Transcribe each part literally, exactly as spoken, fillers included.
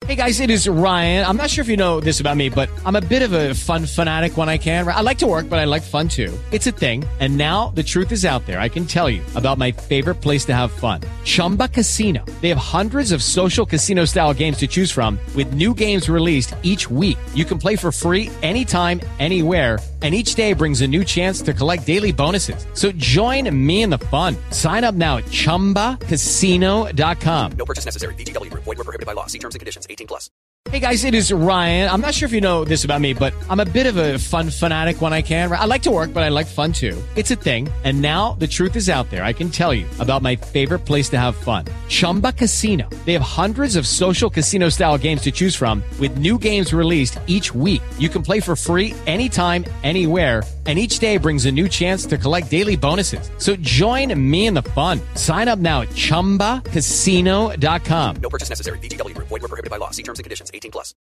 Hey guys, it is Ryan. I'm not sure if you know this about me, but I'm a bit of a fun fanatic when I can. I like to work, but I like fun too. It's a thing. And now the truth is out there. I can tell you about my favorite place to have fun. Chumba Casino. They have hundreds of social casino style games to choose from with new games released each week. You can play for free anytime, anywhere. And each day brings a new chance to collect daily bonuses. So join me in the fun. Sign up now at chumba casino dot com. No purchase necessary. V G W Group. Void where prohibited by law. See terms and conditions. eighteen plus. Hey guys, it is Ryan. I'm not sure if you know this about me, but I'm a bit of a fun fanatic when I can. I like to work, but I like fun too. It's a thing. And now the truth is out there. I can tell you about my favorite place to have fun. Chumba Casino. They have hundreds of social casino style games to choose from with new games released each week. You can play for free anytime, anywhere. And each day brings a new chance to collect daily bonuses. So join me in the fun. Sign up now at chumba casino dot com. No purchase necessary. V G W Group. Void where prohibited by law. See terms and conditions. eighteen plus.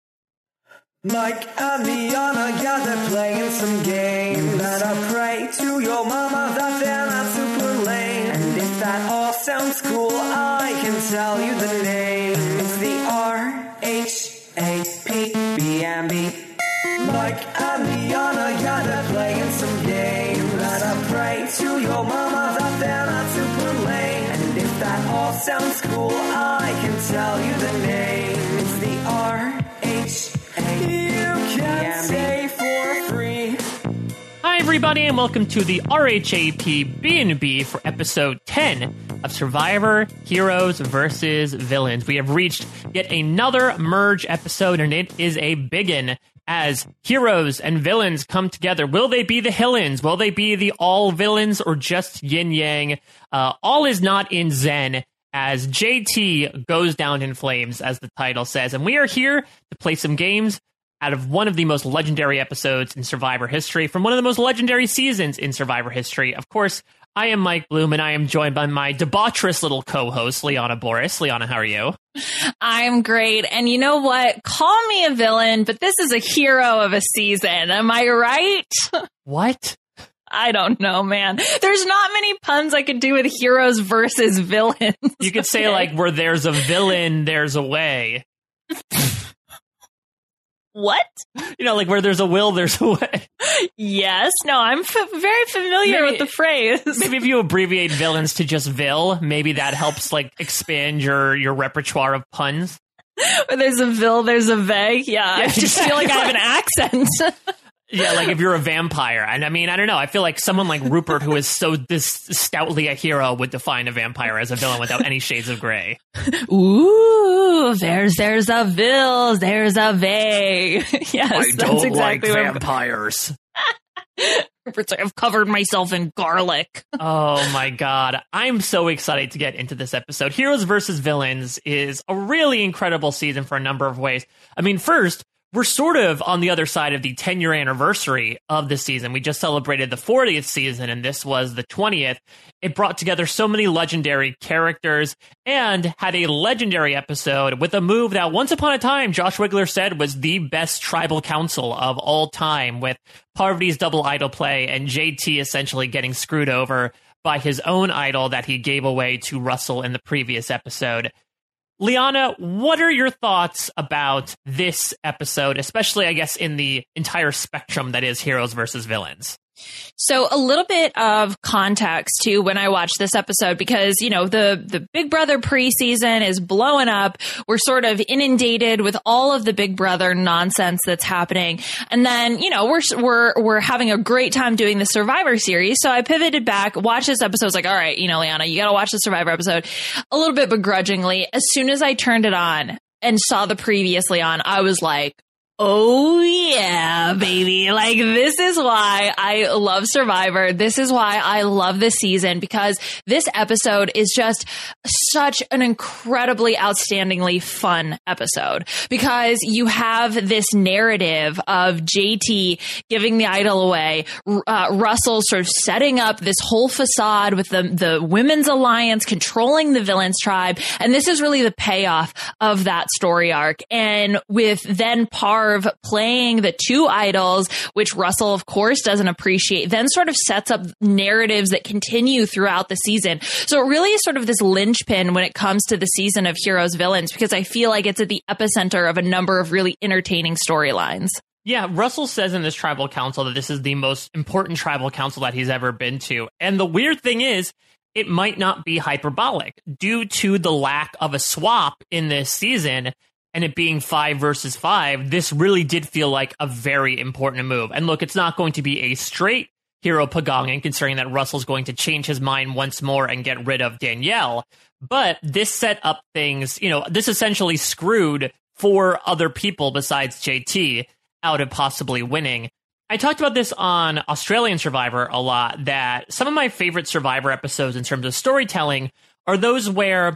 Mike and Liana, yeah, they're playing some games. Better pray to your mama that they're not super lame. And if that all sounds cool, I can tell you the name. It's the R H A P B and B. Mike and Liana, yeah, they're playing some games. Better pray to your mama that they're not super lame. And if that all sounds cool, I can tell you the name. It's the R H A P B. You can say for free. Hi, everybody, and welcome to the R H A P B and B for episode ten of Survivor Heroes versus Villains. We have reached yet another merge episode, and it is a biggin' as heroes and villains come together. Will they be the Hillins? Will they be the all villains or just yin yang? Uh, all is not in Zen as J T goes down in flames, as the title says. And we are here to play some games out of one of the most legendary episodes in Survivor history, from one of the most legendary seasons in Survivor history. Of course, I am Mike Bloom, and I am joined by my debaucherous little co-host, Liana Boris. Liana, how are you? I'm great. And you know what? Call me a villain, but this is a hero of a season. Am I right? What? I don't know, man. There's not many puns I could do with heroes versus villains. You could say, like, where there's a villain, there's a way. What? You know, like where there's a will, there's a way. Yes. No, I'm f- very familiar maybe, with the phrase. Maybe if you abbreviate villains to just Vil, maybe that helps like expand your, your repertoire of puns. Where there's a Vil, there's a Ve. Yeah, yeah I just exactly. feel like I have an accent. Yeah, like if you're a vampire. And I mean, I don't know. I feel like someone like Rupert, who is so this stoutly a hero, would define a vampire as a villain without any shades of gray. Ooh, there's there's a Vil, there's a Ve. Yes, I don't that's exactly like vampires. Rupert's like, I've covered myself in garlic. Oh my god. I'm so excited to get into this episode. Heroes versus Villains is a really incredible season for a number of ways. I mean, first, we're sort of on the other side of the ten-year anniversary of the season. We just celebrated the fortieth season, and this was the twentieth. It brought together so many legendary characters and had a legendary episode with a move that once upon a time Josh Wigler said was the best tribal council of all time, with Parvati's double idol play and J T essentially getting screwed over by his own idol that he gave away to Russell in the previous episode. Liana, what are your thoughts about this episode, especially, I guess, in the entire spectrum that is heroes versus villains? So a little bit of context too when I watched this episode, because, you know, the, the Big Brother preseason is blowing up. We're sort of inundated with all of the Big Brother nonsense that's happening. And then, you know, we're, we're, we're having a great time doing the Survivor series. So I pivoted back, watched this episode. I was like, all right, you know, Liana, you got to watch the Survivor episode a little bit begrudgingly. As soon as I turned it on and saw the previously on, I was like, oh, yeah, baby. Like, this is why I love Survivor. This is why I love this season, because this episode is just such an incredibly outstandingly fun episode, because you have this narrative of J T giving the idol away, uh, Russell sort of setting up this whole facade with the, the Women's Alliance controlling the Villains tribe. And this is really the payoff of that story arc. And with then Parv Marv playing the two idols, which Russell, of course, doesn't appreciate, then sort of sets up narratives that continue throughout the season. So it really is sort of this linchpin when it comes to the season of Heroes Villains, because I feel like it's at the epicenter of a number of really entertaining storylines. Yeah, Russell says in this tribal council that this is the most important tribal council that he's ever been to. And the weird thing is, it might not be hyperbolic due to the lack of a swap in this season and it being five versus five. This really did feel like a very important move. And look, it's not going to be a straight Hero Pagangan, considering that Russell's going to change his mind once more and get rid of Danielle. But this set up things, you know, this essentially screwed four other people besides J T out of possibly winning. I talked about this on Australian Survivor a lot, that some of my favorite Survivor episodes in terms of storytelling are those where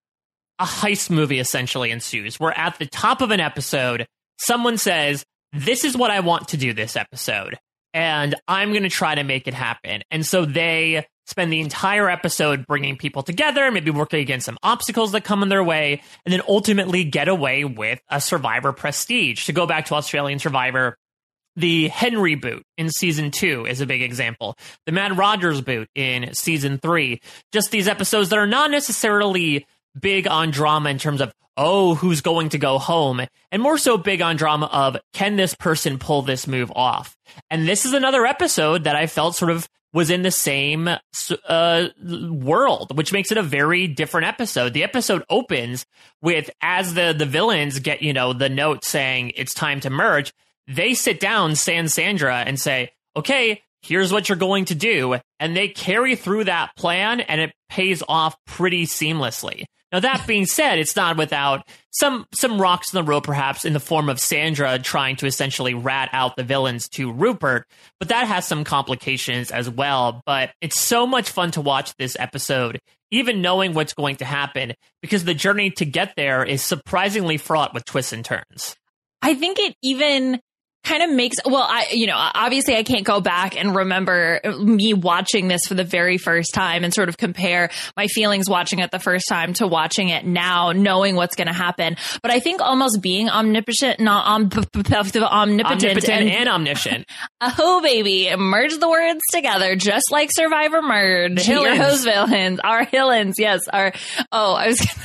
a heist movie essentially ensues, where at the top of an episode, someone says, this is what I want to do this episode, and I'm going to try to make it happen. And so they spend the entire episode bringing people together, maybe working against some obstacles that come in their way, and then ultimately get away with a Survivor prestige. To go back to Australian Survivor, the Henry boot in season two is a big example. The Mad Rogers boot in season three. Just these episodes that are not necessarily big on drama in terms of, oh, who's going to go home, and more so big on drama of, can this person pull this move off? And this is another episode that I felt sort of was in the same uh, world, which makes it a very different episode. The episode opens with, as the, the villains get, you know, the note saying it's time to merge, they sit down, San Sandra, and say, okay, here's what you're going to do. And they carry through that plan, and it pays off pretty seamlessly. Now, that being said, it's not without some some rocks in the road, perhaps, in the form of Sandra trying to essentially rat out the villains to Rupert, but that has some complications as well. But it's so much fun to watch this episode, even knowing what's going to happen, because the journey to get there is surprisingly fraught with twists and turns. I think it even kind of makes, well, I, you know, obviously I can't go back and remember me watching this for the very first time and sort of compare my feelings watching it the first time to watching it now, knowing what's going to happen. But I think almost being omnipotent, not om- omnipotent, omnipotent and, and omniscient. Oh, baby, merge the words together, just like Survivor Merge. Hillins. Heroes Villains, our Hillins, yes, our, oh, I was gonna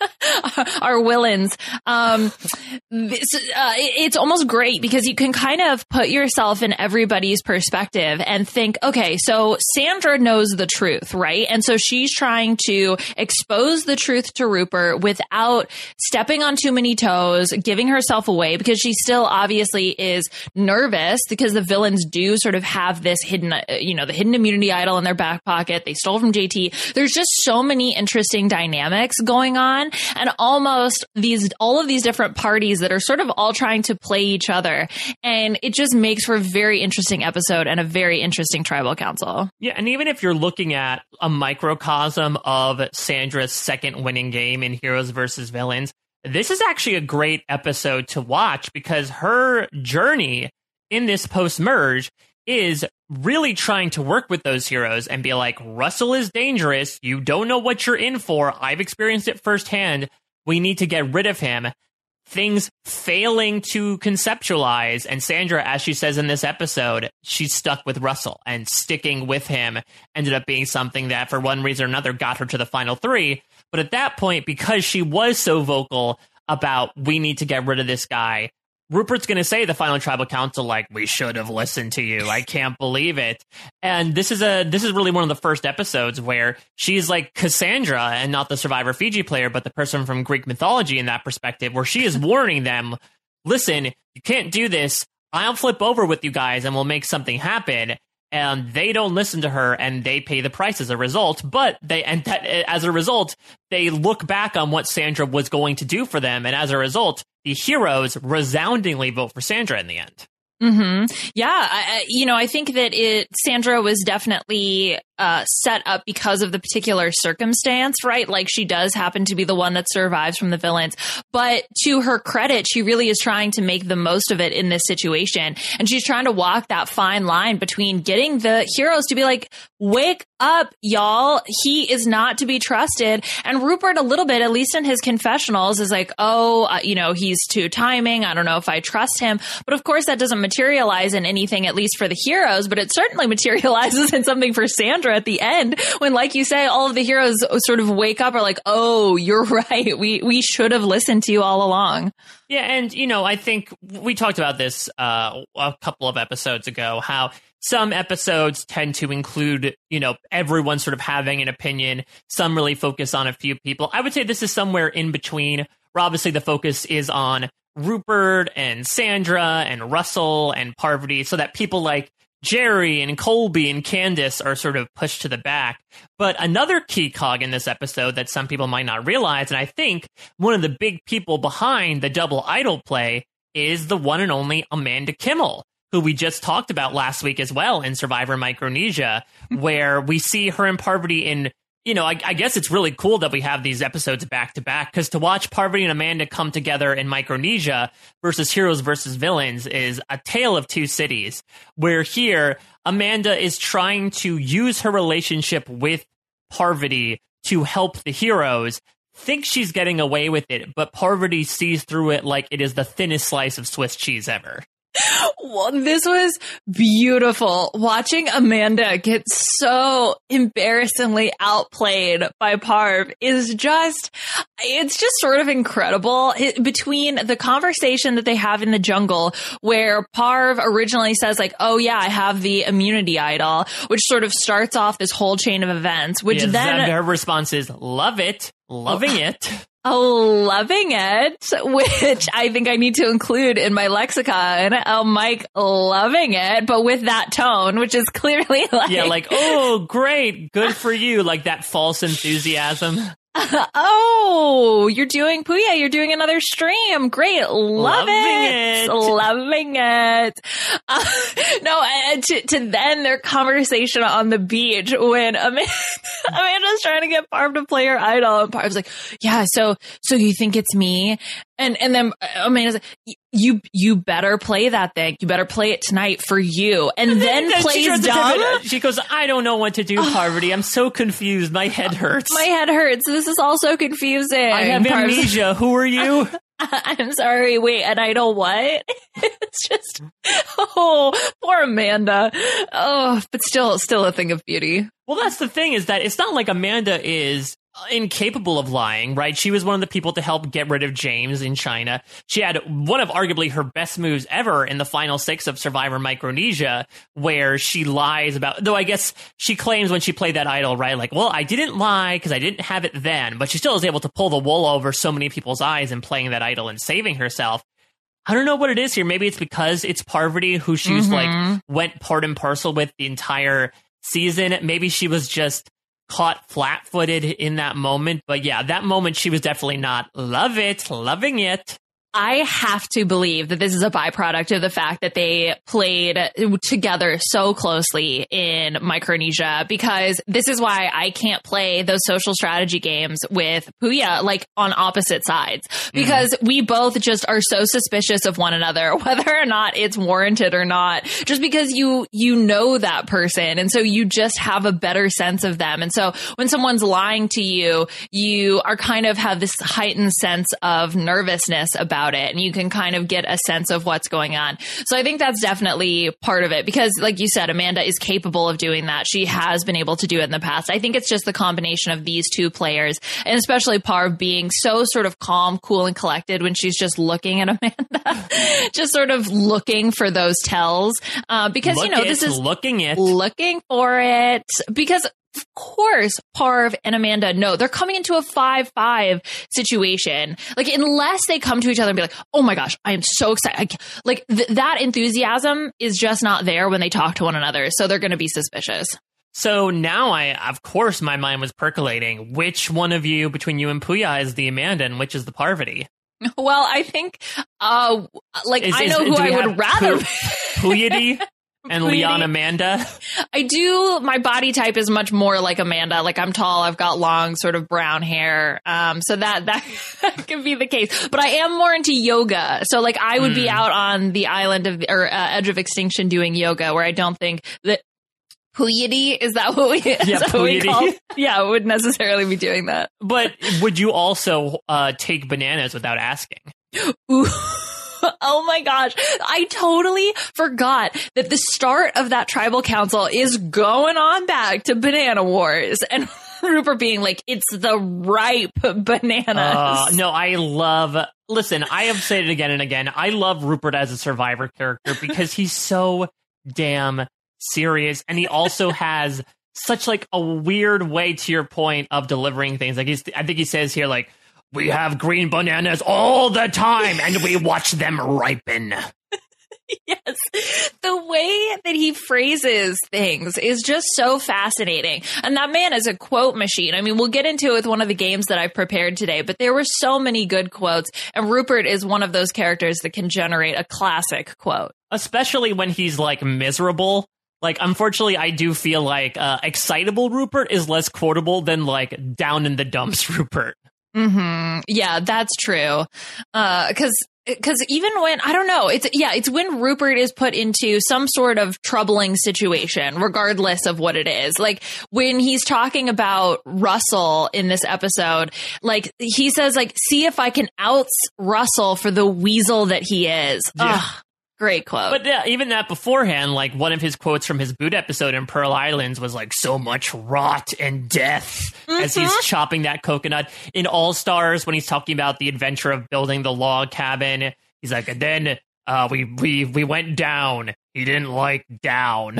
our Willens. Um, it's, uh, it's almost great because you can kind of put yourself in everybody's perspective and think, okay, so Sandra knows the truth, right? And so she's trying to expose the truth to Rupert without stepping on too many toes, giving herself away, because she still obviously is nervous because the villains do sort of have this hidden, uh, you know, the hidden immunity idol in their back pocket. They stole from J T. There's just so many interesting dynamics going on. And almost these, all of these different parties that are sort of all trying to play each other. And it just makes for a very interesting episode and a very interesting tribal council. Yeah. And even if you're looking at a microcosm of Sandra's second winning game in Heroes versus Villains, this is actually a great episode to watch because her journey in this post-merge is really trying to work with those heroes and be like, Russell is dangerous. You don't know what you're in for. I've experienced it firsthand. We need to get rid of him. Things failing to conceptualize. And Sandra, as she says in this episode, she's stuck with Russell, and sticking with him ended up being something that for one reason or another got her to the final three. But at that point, because she was so vocal about, we need to get rid of this guy, Rupert's going to say the final tribal council, like, we should have listened to you. I can't believe it. And this is a this is really one of the first episodes where she's like Cassandra and not the Survivor Fiji player, but the person from Greek mythology in that perspective, where she is warning them, listen, you can't do this. I'll flip over with you guys and we'll make something happen. And they don't listen to her, and they pay the price as a result. But they, and that, as a result, they look back on what Sandra was going to do for them. And as a result, the heroes resoundingly vote for Sandra in the end. Mm-hmm. Yeah. I, you know, I think that it, Sandra was definitely uh, set up because of the particular circumstance, right? Like she does happen to be the one that survives from the villains. But to her credit, she really is trying to make the most of it in this situation. And she's trying to walk that fine line between getting the heroes to be like, wake up, y'all. He is not to be trusted. And Rupert, a little bit, at least in his confessionals, is like, oh, uh, you know, he's too timing. I don't know if I trust him. But of course, that doesn't materialize in anything, at least for the heroes. But it certainly materializes in something for Sandra at the end, when, like you say, all of the heroes sort of wake up, are like, oh, you're right. We we should have listened to you all along. Yeah, and, you know, I think we talked about this uh, a couple of episodes ago, how some episodes tend to include, you know, everyone sort of having an opinion. Some really focus on a few people. I would say this is somewhere in between, where obviously the focus is on Rupert and Sandra and Russell and Parvati, so that people like Jerry and Colby and Candace are sort of pushed to the back. But another key cog in this episode that some people might not realize, and I think one of the big people behind the double idol play, is the one and only Amanda Kimmel, who we just talked about last week as well in Survivor Micronesia, where we see her and Parvati in, you know, I, I guess it's really cool that we have these episodes back to back, because to watch Parvati and Amanda come together in Micronesia versus Heroes versus Villains is a tale of two cities, where here Amanda is trying to use her relationship with Parvati to help the heroes, thinks she's getting away with it, but Parvati sees through it like it is the thinnest slice of Swiss cheese ever. Well, this was beautiful. Watching Amanda get so embarrassingly outplayed by Parv is just, it's just sort of incredible. It, between the conversation that they have in the jungle, where Parv originally says like, oh yeah, I have the immunity idol, which sort of starts off this whole chain of events, which yeah, then her response is, love it, loving it. Oh, loving it, which I think I need to include in my lexicon. Oh, Mike, loving it, but with that tone, which is clearly like... Yeah, like, oh, great, good for you, like that false enthusiasm. Oh, you're doing Puya. You're doing another stream. Great. Love Loving it. it. Loving it. Uh, no, uh, to, to then their conversation on the beach when Amanda, Amanda's trying to get Parv to play her idol. And Parv's like, yeah, so, so you think it's me? And, and then Amanda's like, you, you better play that thing. You better play it tonight for you. And, and then, then plays she dumb. She goes, I don't know what to do, Parvati. I'm so confused. My head hurts. My head hurts. This is all so confusing. I have amnesia. Who are you? I'm sorry. Wait, and I know what? It's just, oh, poor Amanda. Oh, but still, still a thing of beauty. Well, that's the thing, is that it's not like Amanda is incapable of lying, right? She was one of the people to help get rid of James in China. She had one of arguably her best moves ever in the final six of Survivor Micronesia, where she lies about, though I guess she claims when she played that idol, right? Like, well, I didn't lie because I didn't have it then, but she still was able to pull the wool over so many people's eyes in playing that idol and saving herself. I don't know what it is here. Maybe it's because it's Parvati who she's mm-hmm. like went part and parcel with the entire season. Maybe she was just caught flat-footed in that moment. But yeah, that moment she was definitely not love it, loving it. I have to believe that this is a byproduct of the fact that they played together so closely in Micronesia, because this is why I can't play those social strategy games with Puya, like on opposite sides, because mm. we both just are so suspicious of one another, whether or not it's warranted or not, just because you, you know that person. And so you just have a better sense of them. And so when someone's lying to you, you are kind of have this heightened sense of nervousness about it, and you can kind of get a sense of what's going on. So I think that's definitely part of it, because like you said, Amanda is capable of doing that. She has been able to do it in the past. I think it's just the combination of these two players, and especially Parv being so sort of calm, cool, and collected when she's just looking at Amanda, just sort of looking for those tells, uh, because, Look you know, it, this is looking it, looking for it, because of course, Parv and Amanda know they're coming into a five five situation. Like, unless they come to each other and be like, oh my gosh, I am so excited. Like, th- that enthusiasm is just not there when they talk to one another. So they're going to be suspicious. So now I, of course, my mind was percolating. Which one of you, between you and Puya, is the Amanda and which is the Parvati? Well, I think, uh, like, is, I is, know who I would rather. Puyadi? And Leon Amanda. I do. My body type is much more like Amanda. Like I'm tall. I've got long, sort of brown hair. Um, so that that could be the case. But I am more into yoga. So like I would mm. be out on the island of or uh, edge of extinction doing yoga, where I don't think that Pleiade, is that what we? Yeah, that what we call? Yeah, would necessarily be doing that. But would you also uh, take bananas without asking? Ooh. Oh my gosh. I totally forgot that the start of that tribal council is going on back to Banana Wars and Rupert being like, it's the ripe bananas. Uh, no, I love, listen, I have said it again and again. I love Rupert as a Survivor character because he's so damn serious. And he also has such like a weird way, to your point, of delivering things. Like he's, I think he says here, like, we have green bananas all the time, and we watch them ripen. Yes. The way that he phrases things is just so fascinating. And that man is a quote machine. I mean, we'll get into it with one of the games that I've prepared today, but there were so many good quotes. And Rupert is one of those characters that can generate a classic quote. Especially when he's, like, miserable. Like, unfortunately, I do feel like uh, excitable Rupert is less quotable than, like, down in the dumps Rupert. Mm-hmm. Yeah, that's true. Uh, cause, cause even when, I don't know, it's, yeah, it's when Rupert is put into some sort of troubling situation, regardless of what it is. Like when he's talking about Russell in this episode, like he says, like, see if I can oust Russell for the weasel that he is. Yeah. Ugh. Great quote. But yeah, even that beforehand, like one of his quotes from his boot episode in Pearl Islands was like, so much rot and death mm-hmm. as he's chopping that coconut. In All Stars, when he's talking about the adventure of building the log cabin, he's like, and then uh, we, we, we went down. He didn't like down.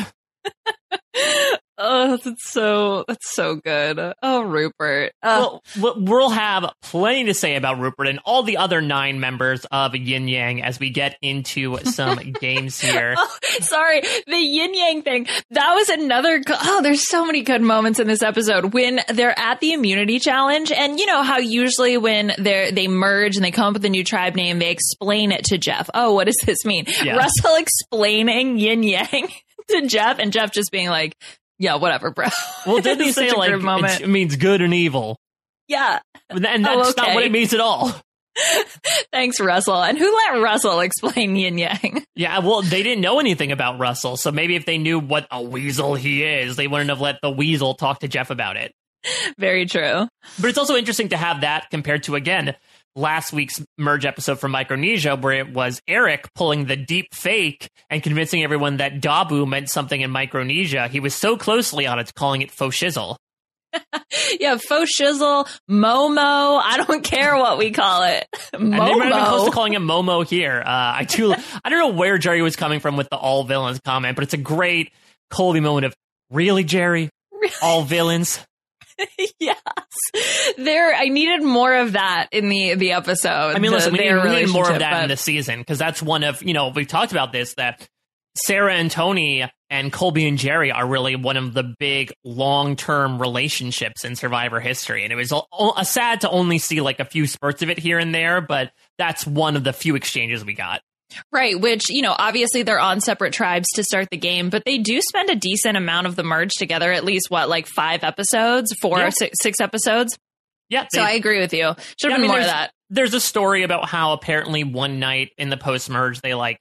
Oh, that's so, that's so good. Oh, Rupert. Uh, well, we'll have plenty to say about Rupert and all the other nine members of Yin Yang as we get into some games here. Oh, sorry, the Yin Yang thing. That was another, oh, there's so many good moments in this episode when they're at the immunity challenge. And you know how usually when they're, they merge and they come up with a new tribe name, they explain it to Jeff. Oh, what does this mean? Yeah. Russell explaining Yin Yang to Jeff and Jeff just being like, yeah, whatever, bro. Well, didn't he say, like, it means good and evil? Yeah. And that's oh, okay. not what it means at all. Thanks, Russell. And who let Russell explain yin yang? Yeah, well, they didn't know anything about Russell, so maybe if they knew what a weasel he is, they wouldn't have let the weasel talk to Jeff about it. Very true. But it's also interesting to have that compared to, again, last week's merge episode from Micronesia, where it was Eric pulling the deep fake and convincing everyone that Dabu meant something in Micronesia. He was so closely on it, calling it faux shizzle. Yeah, faux shizzle, Momo. I don't care what we call it. Momo. And they might have been close to calling it Momo here. Uh, I do. I don't know where Jerry was coming from with the all villains comment, but it's a great Colby moment of, really, Jerry? Really? All villains? Yes, there. I needed more of that in the the episode. I mean, listen, we need, we need more of that but... in the season because that's one of, you know, we've talked about this, that Sarah and Tony and Colby and Jerry are really one of the big long term relationships in Survivor history, and it was a, a sad to only see like a few spurts of it here and there, but that's one of the few exchanges we got. Right, which, you know, obviously they're on separate tribes to start the game, but they do spend a decent amount of the merge together, at least, what, like five episodes, four yeah. or six, six episodes? Yeah. They, so I agree with you. Should have yeah, been I mean, more of that. There's a story about how apparently one night in the post-merge, they, like,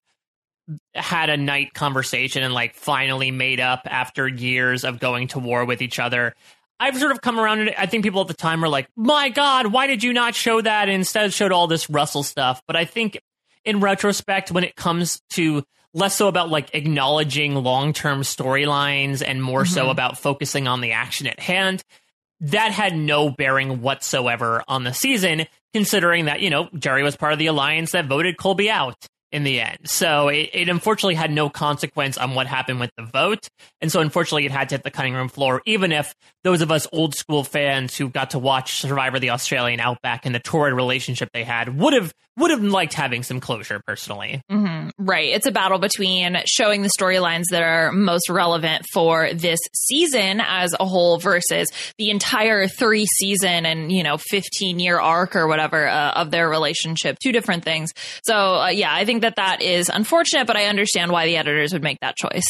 had a night conversation and, like, finally made up after years of going to war with each other. I've sort of come around to it. I think people at the time were like, my God, why did you not show that? And instead showed all this Russell stuff. But I think in retrospect, when it comes to less so about like acknowledging long-term storylines and more mm-hmm. so about focusing on the action at hand, that had no bearing whatsoever on the season, considering that, you know, Jerry was part of the alliance that voted Colby out in the end. So it, it unfortunately had no consequence on what happened with the vote. And so unfortunately it had to hit the cutting room floor, even if those of us old school fans who got to watch Survivor the Australian Outback and the torrid relationship they had would have would have liked having some closure personally. Mm-hmm. Right. It's a battle between showing the storylines that are most relevant for this season as a whole versus the entire three season and, you know, fifteen year arc or whatever uh, of their relationship. Two different things. So, uh, yeah, I think that that is unfortunate, but I understand why the editors would make that choice.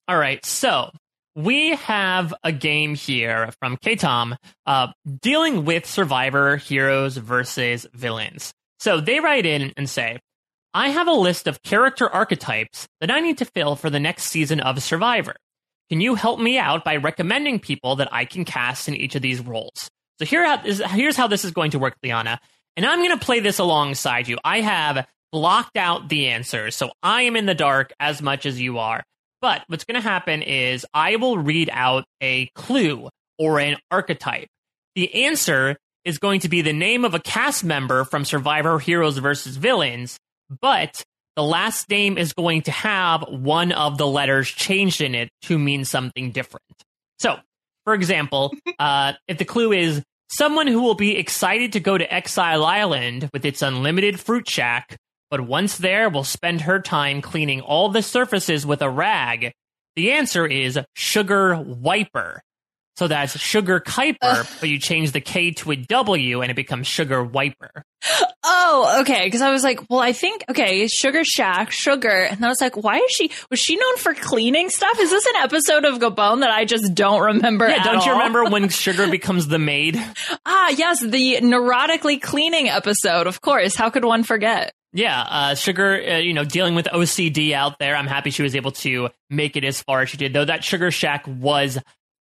All right, so we have a game here from K-Tom uh, dealing with Survivor heroes versus villains. So they write in and say, I have a list of character archetypes that I need to fill for the next season of Survivor. Can you help me out by recommending people that I can cast in each of these roles? So here is, here's how this is going to work, Liana. And I'm going to play this alongside you. I have blocked out the answers, so I am in the dark as much as you are. But what's going to happen is I will read out a clue or an archetype. The answer is going to be the name of a cast member from Survivor Heroes versus Villains, but the last name is going to have one of the letters changed in it to mean something different. So, for example, uh, if the clue is someone who will be excited to go to Exile Island with its unlimited fruit shack, but once there will spend her time cleaning all the surfaces with a rag, the answer is Sugar Wiper. So that's Sugar Kuiper, uh, but you change the K to a W and it becomes Sugar Wiper. Oh, okay. Because I was like, well, I think, okay, Sugar Shack, Sugar. And I was like, why is she, was she known for cleaning stuff? Is this an episode of Gabon that I just don't remember Yeah, at don't you all? remember when Sugar becomes the maid? Ah, yes, the neurotically cleaning episode. Of course. How could one forget? Yeah, uh, Sugar, uh, you know, dealing with O C D out there. I'm happy she was able to make it as far as she did, though that Sugar Shack was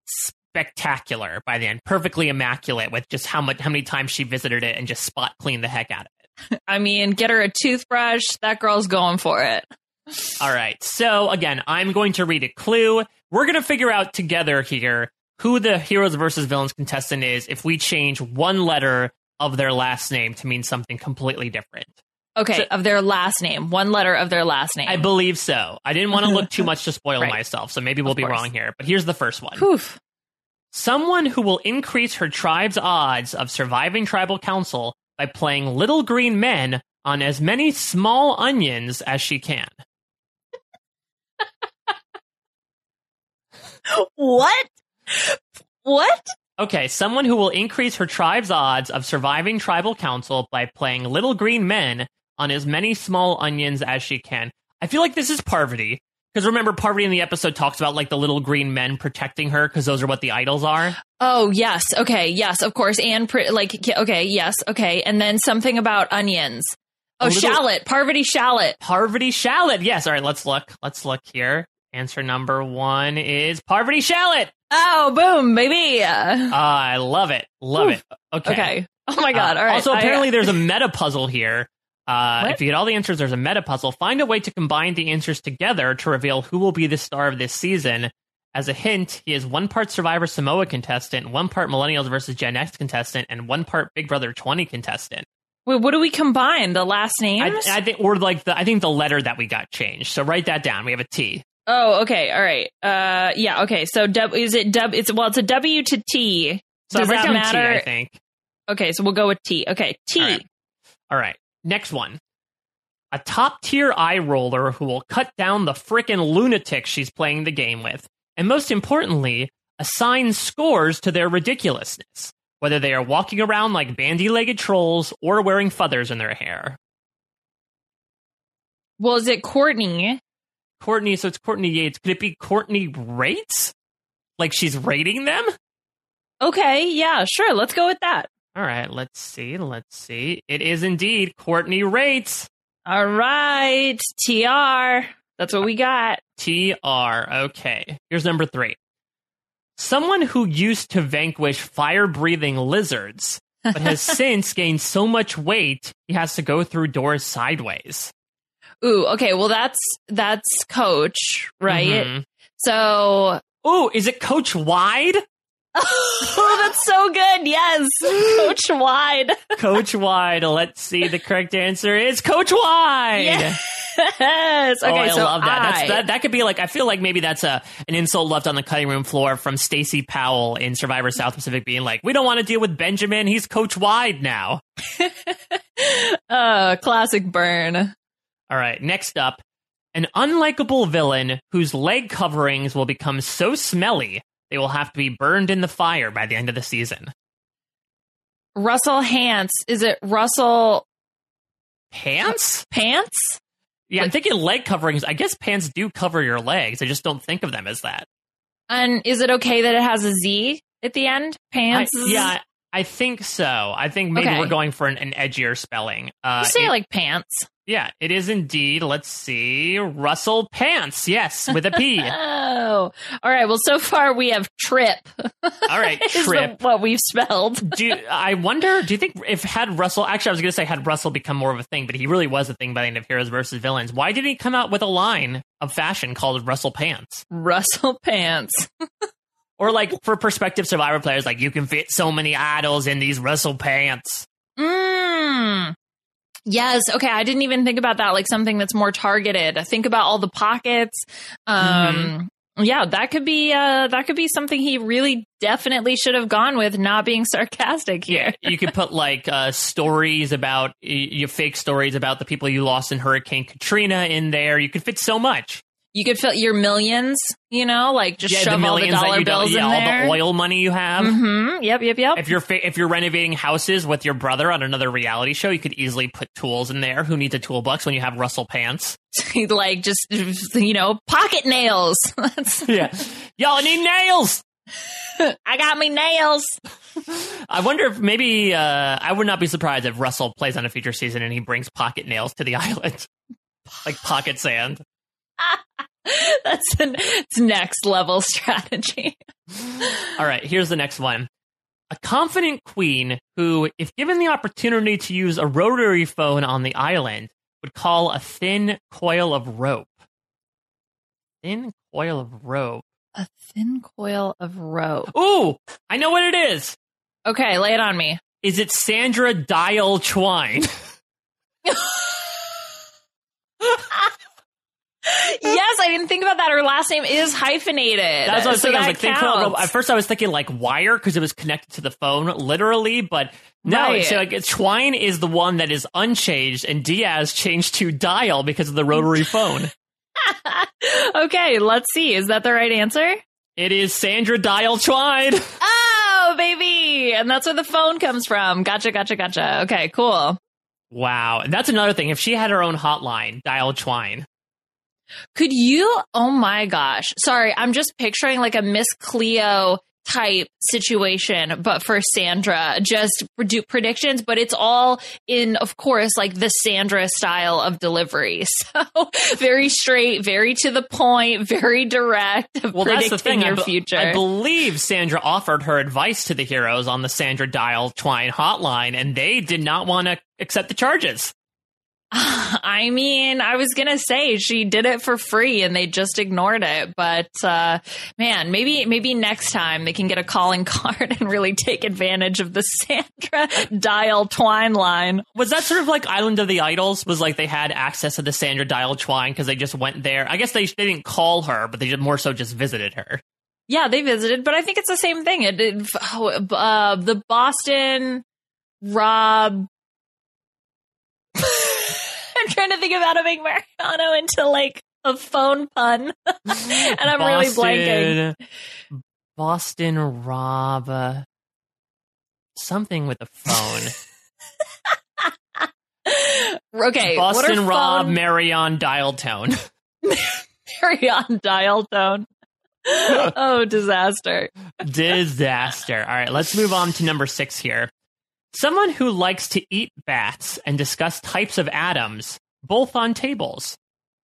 spectacular by the end, perfectly immaculate with just how much, how many times she visited it and just spot cleaned the heck out of it. I mean, get her a toothbrush. That girl's going for it. All right. So again, I'm going to read a clue. We're going to figure out together here who the Heroes versus Villains contestant is if we change one letter of their last name to mean something completely different. Okay, so, of their last name. One letter of their last name. I believe so. I didn't want to look too much to spoil right. myself, so maybe we'll of be course. wrong here. But here's the first one. Oof. Someone who will increase her tribe's odds of surviving tribal council by playing little green men on as many small onions as she can. What? What? Okay, someone who will increase her tribe's odds of surviving tribal council by playing little green men on as many small onions as she can. I feel like this is Parvati. Because remember, Parvati in the episode talks about like the little green men protecting her because those are what the idols are. Oh, yes. Okay. Yes, of course. And pre- like, okay. Yes. Okay. And then something about onions. Oh, little- shallot. Parvati shallot. Parvati shallot. Yes. All right. Let's look. Let's look here. Answer number one is Parvati shallot. Oh, boom, baby. Uh, I love it. Love Oof. it. Okay. Okay. Oh my God. Uh, All right. Also, I, apparently there's a meta puzzle here. Uh, What? if you get all the answers, there's a meta puzzle. Find a way to combine the answers together to reveal who will be the star of this season. As a hint, he is one part Survivor Samoa contestant, one part Millennials versus Gen X contestant, and one part Big Brother twenty contestant. Wait, what do we combine? The last names? I, I think, or like the, I think the letter that we got changed. So write that down. We have a T. Oh, okay. All right. Uh, yeah. Okay. So, w, is it W? It's well, it's a W to T. So Does write that down matter? T, I think. Okay. So we'll go with T. Okay. T. All right. All right. Next one. A top tier eye roller who will cut down the frickin' lunatic she's playing the game with. And most importantly, assign scores to their ridiculousness, whether they are walking around like bandy-legged trolls or wearing feathers in their hair. Well, is it Courtney? Courtney, so it's Courtney Yates. Could it be Courtney Rates? Like she's rating them? Okay. Yeah. Sure. Let's go with that. All right. Let's see. Let's see. It is indeed Courtney Rates. All right. T R. That's what we got. T R. Okay. Here's number three. Someone who used to vanquish fire-breathing lizards, but has since gained so much weight, he has to go through doors sideways. Ooh. Okay. Well, that's that's Coach, right? Mhm. So. Ooh, is it Coach Wide? Oh, that's so good. Yes. Coach Wide. Coach Wide. Let's see. The correct answer is Coach Wide. Yes. Okay, oh, I so love that. I, That's, that. That could be like, I feel like maybe that's a an insult left on the cutting room floor from Stacey Powell in Survivor South Pacific being like, we don't want to deal with Benjamin. He's Coach Wide now. uh, classic burn. All right. Next up, an unlikable villain whose leg coverings will become so smelly they will have to be burned in the fire by the end of the season. Russell Hantz. Is it Russell Pants? Pants? Yeah, I'm thinking leg coverings. I guess pants do cover your legs. I just don't think of them as that. And is it okay that it has a Z at the end? Pants? I, yeah, I think so. I think maybe Okay. we're going for an, an edgier spelling. Uh, You say it- like pants. Yeah, it is indeed. Let's see. Russell Pants. Yes, with a P. Oh, all right. Well, so far we have trip. All right, is the- trip. what we've spelled. Do you, I wonder, do you think if had Russell, actually I was going to say had Russell become more of a thing, but he really was a thing by the end of Heroes versus Villains. Why didn't he come out with a line of fashion called Russell Pants? Russell Pants. Or like for prospective Survivor players, like you can fit so many idols in these Russell Pants. Mmm. Yes. Okay. I didn't even think about that. Like something that's more targeted. Think about all the pockets. Um, yeah, that could be, uh, that could be something he really definitely should have gone with, not being sarcastic here. You could put like uh, stories about y- your fake stories about the people you lost in Hurricane Katrina in there. You could fit so much. You could fill your millions, you know, like just Yeah, shove the all the millions that dollar you don't, bills yeah, in all there. the oil money you have. Mm-hmm. Yep. Yep. Yep. If you're fa- if you're renovating houses with your brother on another reality show, you could easily put tools in there. Who needs a toolbox when you have Russell Pants? like just, you know, pocket nails. That's- Yeah, y'all need nails. I got me nails. I wonder if maybe uh, I would not be surprised if Russell plays on a future season and he brings pocket nails to the island, like pocket sand. That's the it's next level strategy. All right, here's the next one. A confident queen who, if given the opportunity to use a rotary phone on the island, would call a thin coil of rope. Thin coil of rope. A thin coil of rope. Ooh, I know what it is. Okay, lay it on me. Is it Sandra Dial Twine? Yes, I didn't think about that. Her last name is hyphenated. That's what I was so thinking. I was that like, thin coil of rope. counts. At first, I was thinking like wire because it was connected to the phone, literally. But no, Right. it's like Twine is the one that is unchanged, and Diaz changed to Dial because of the rotary phone. Okay, let's see. Is that the right answer? It is Sandra Dial Twine. Oh, baby. And that's where the phone comes from. Gotcha, gotcha, gotcha. Okay, cool. Wow, and that's another thing. If she had her own hotline, Dial Twine. Could you? Oh my gosh. Sorry, I'm just picturing like a Miss Cleo type situation, but for Sandra, just do predictions, but it's all in, of course, like the Sandra style of delivery. So very straight, very to the point, very direct. Well, predicting that's the thing. your I, be- future. I believe Sandra offered her advice to the heroes on the Sandra Dial Twine hotline, and they did not want to accept the charges. I mean, I was going to say she did it for free and they just ignored it. But uh, man, maybe maybe next time they can get a calling card and really take advantage of the Sandra Dial Twine line. Was that sort of like Island of the Idols? Was like they had access to the Sandra Dial Twine because they just went there? I guess they, they didn't call her, but they just more so just visited her. Yeah, they visited, but I think it's the same thing. It, it, oh, uh, the Boston Rob. I'm trying to think of how to make Mariano into like a phone pun. And I'm really blanking. Boston Rob. Uh, something with a phone. Okay. what Boston are Rob phone- Marion Dial Tone. Carry on dial tone. Oh, disaster. Disaster. All right, let's move on to number six here. Someone who likes to eat bats and discuss types of atoms, both on tables.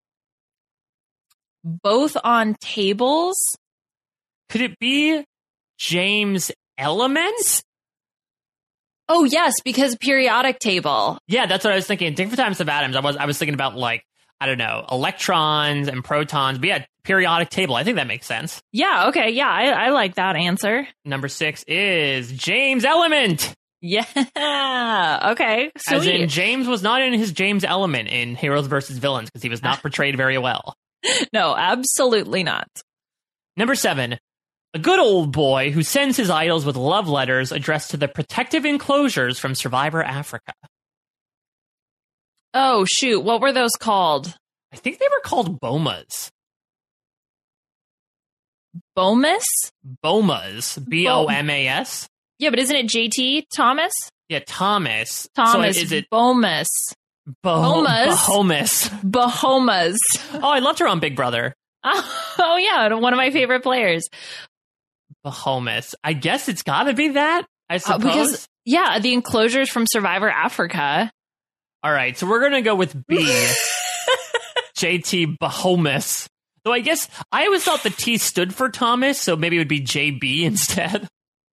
Both on tables? Could it be James Element? Oh, yes, because periodic table. Yeah, that's what I was thinking. Different types of atoms. I was I was thinking about like, I don't know, electrons and protons. But yeah, periodic table. I think that makes sense. Yeah, okay, yeah, I, I like that answer. Number six is James Element. Yeah, okay, As in, sweet. James was not in his James Element in Heroes versus Villains because he was not portrayed very well. No, absolutely not. Number seven, a good old boy who sends his idols with love letters addressed to the protective enclosures from Survivor Africa. Oh, shoot, what were those called? I think they were called bomas. Bomas? Bomas. B O M A S. Yeah, but isn't it J T Thomas? Yeah, Thomas. Thomas So is it Bomas. Bahamas. Bahamas. Bahamas. Bahamas. Oh, I loved her on Big Brother. Oh, oh, yeah. One of my favorite players. Bahamas. I guess it's got to be that, I suppose. Uh, because, yeah, the enclosures from Survivor Africa. All right, so we're going to go with B. J T Bahamas. So I guess I always thought the T stood for Thomas, so maybe it would be J B instead.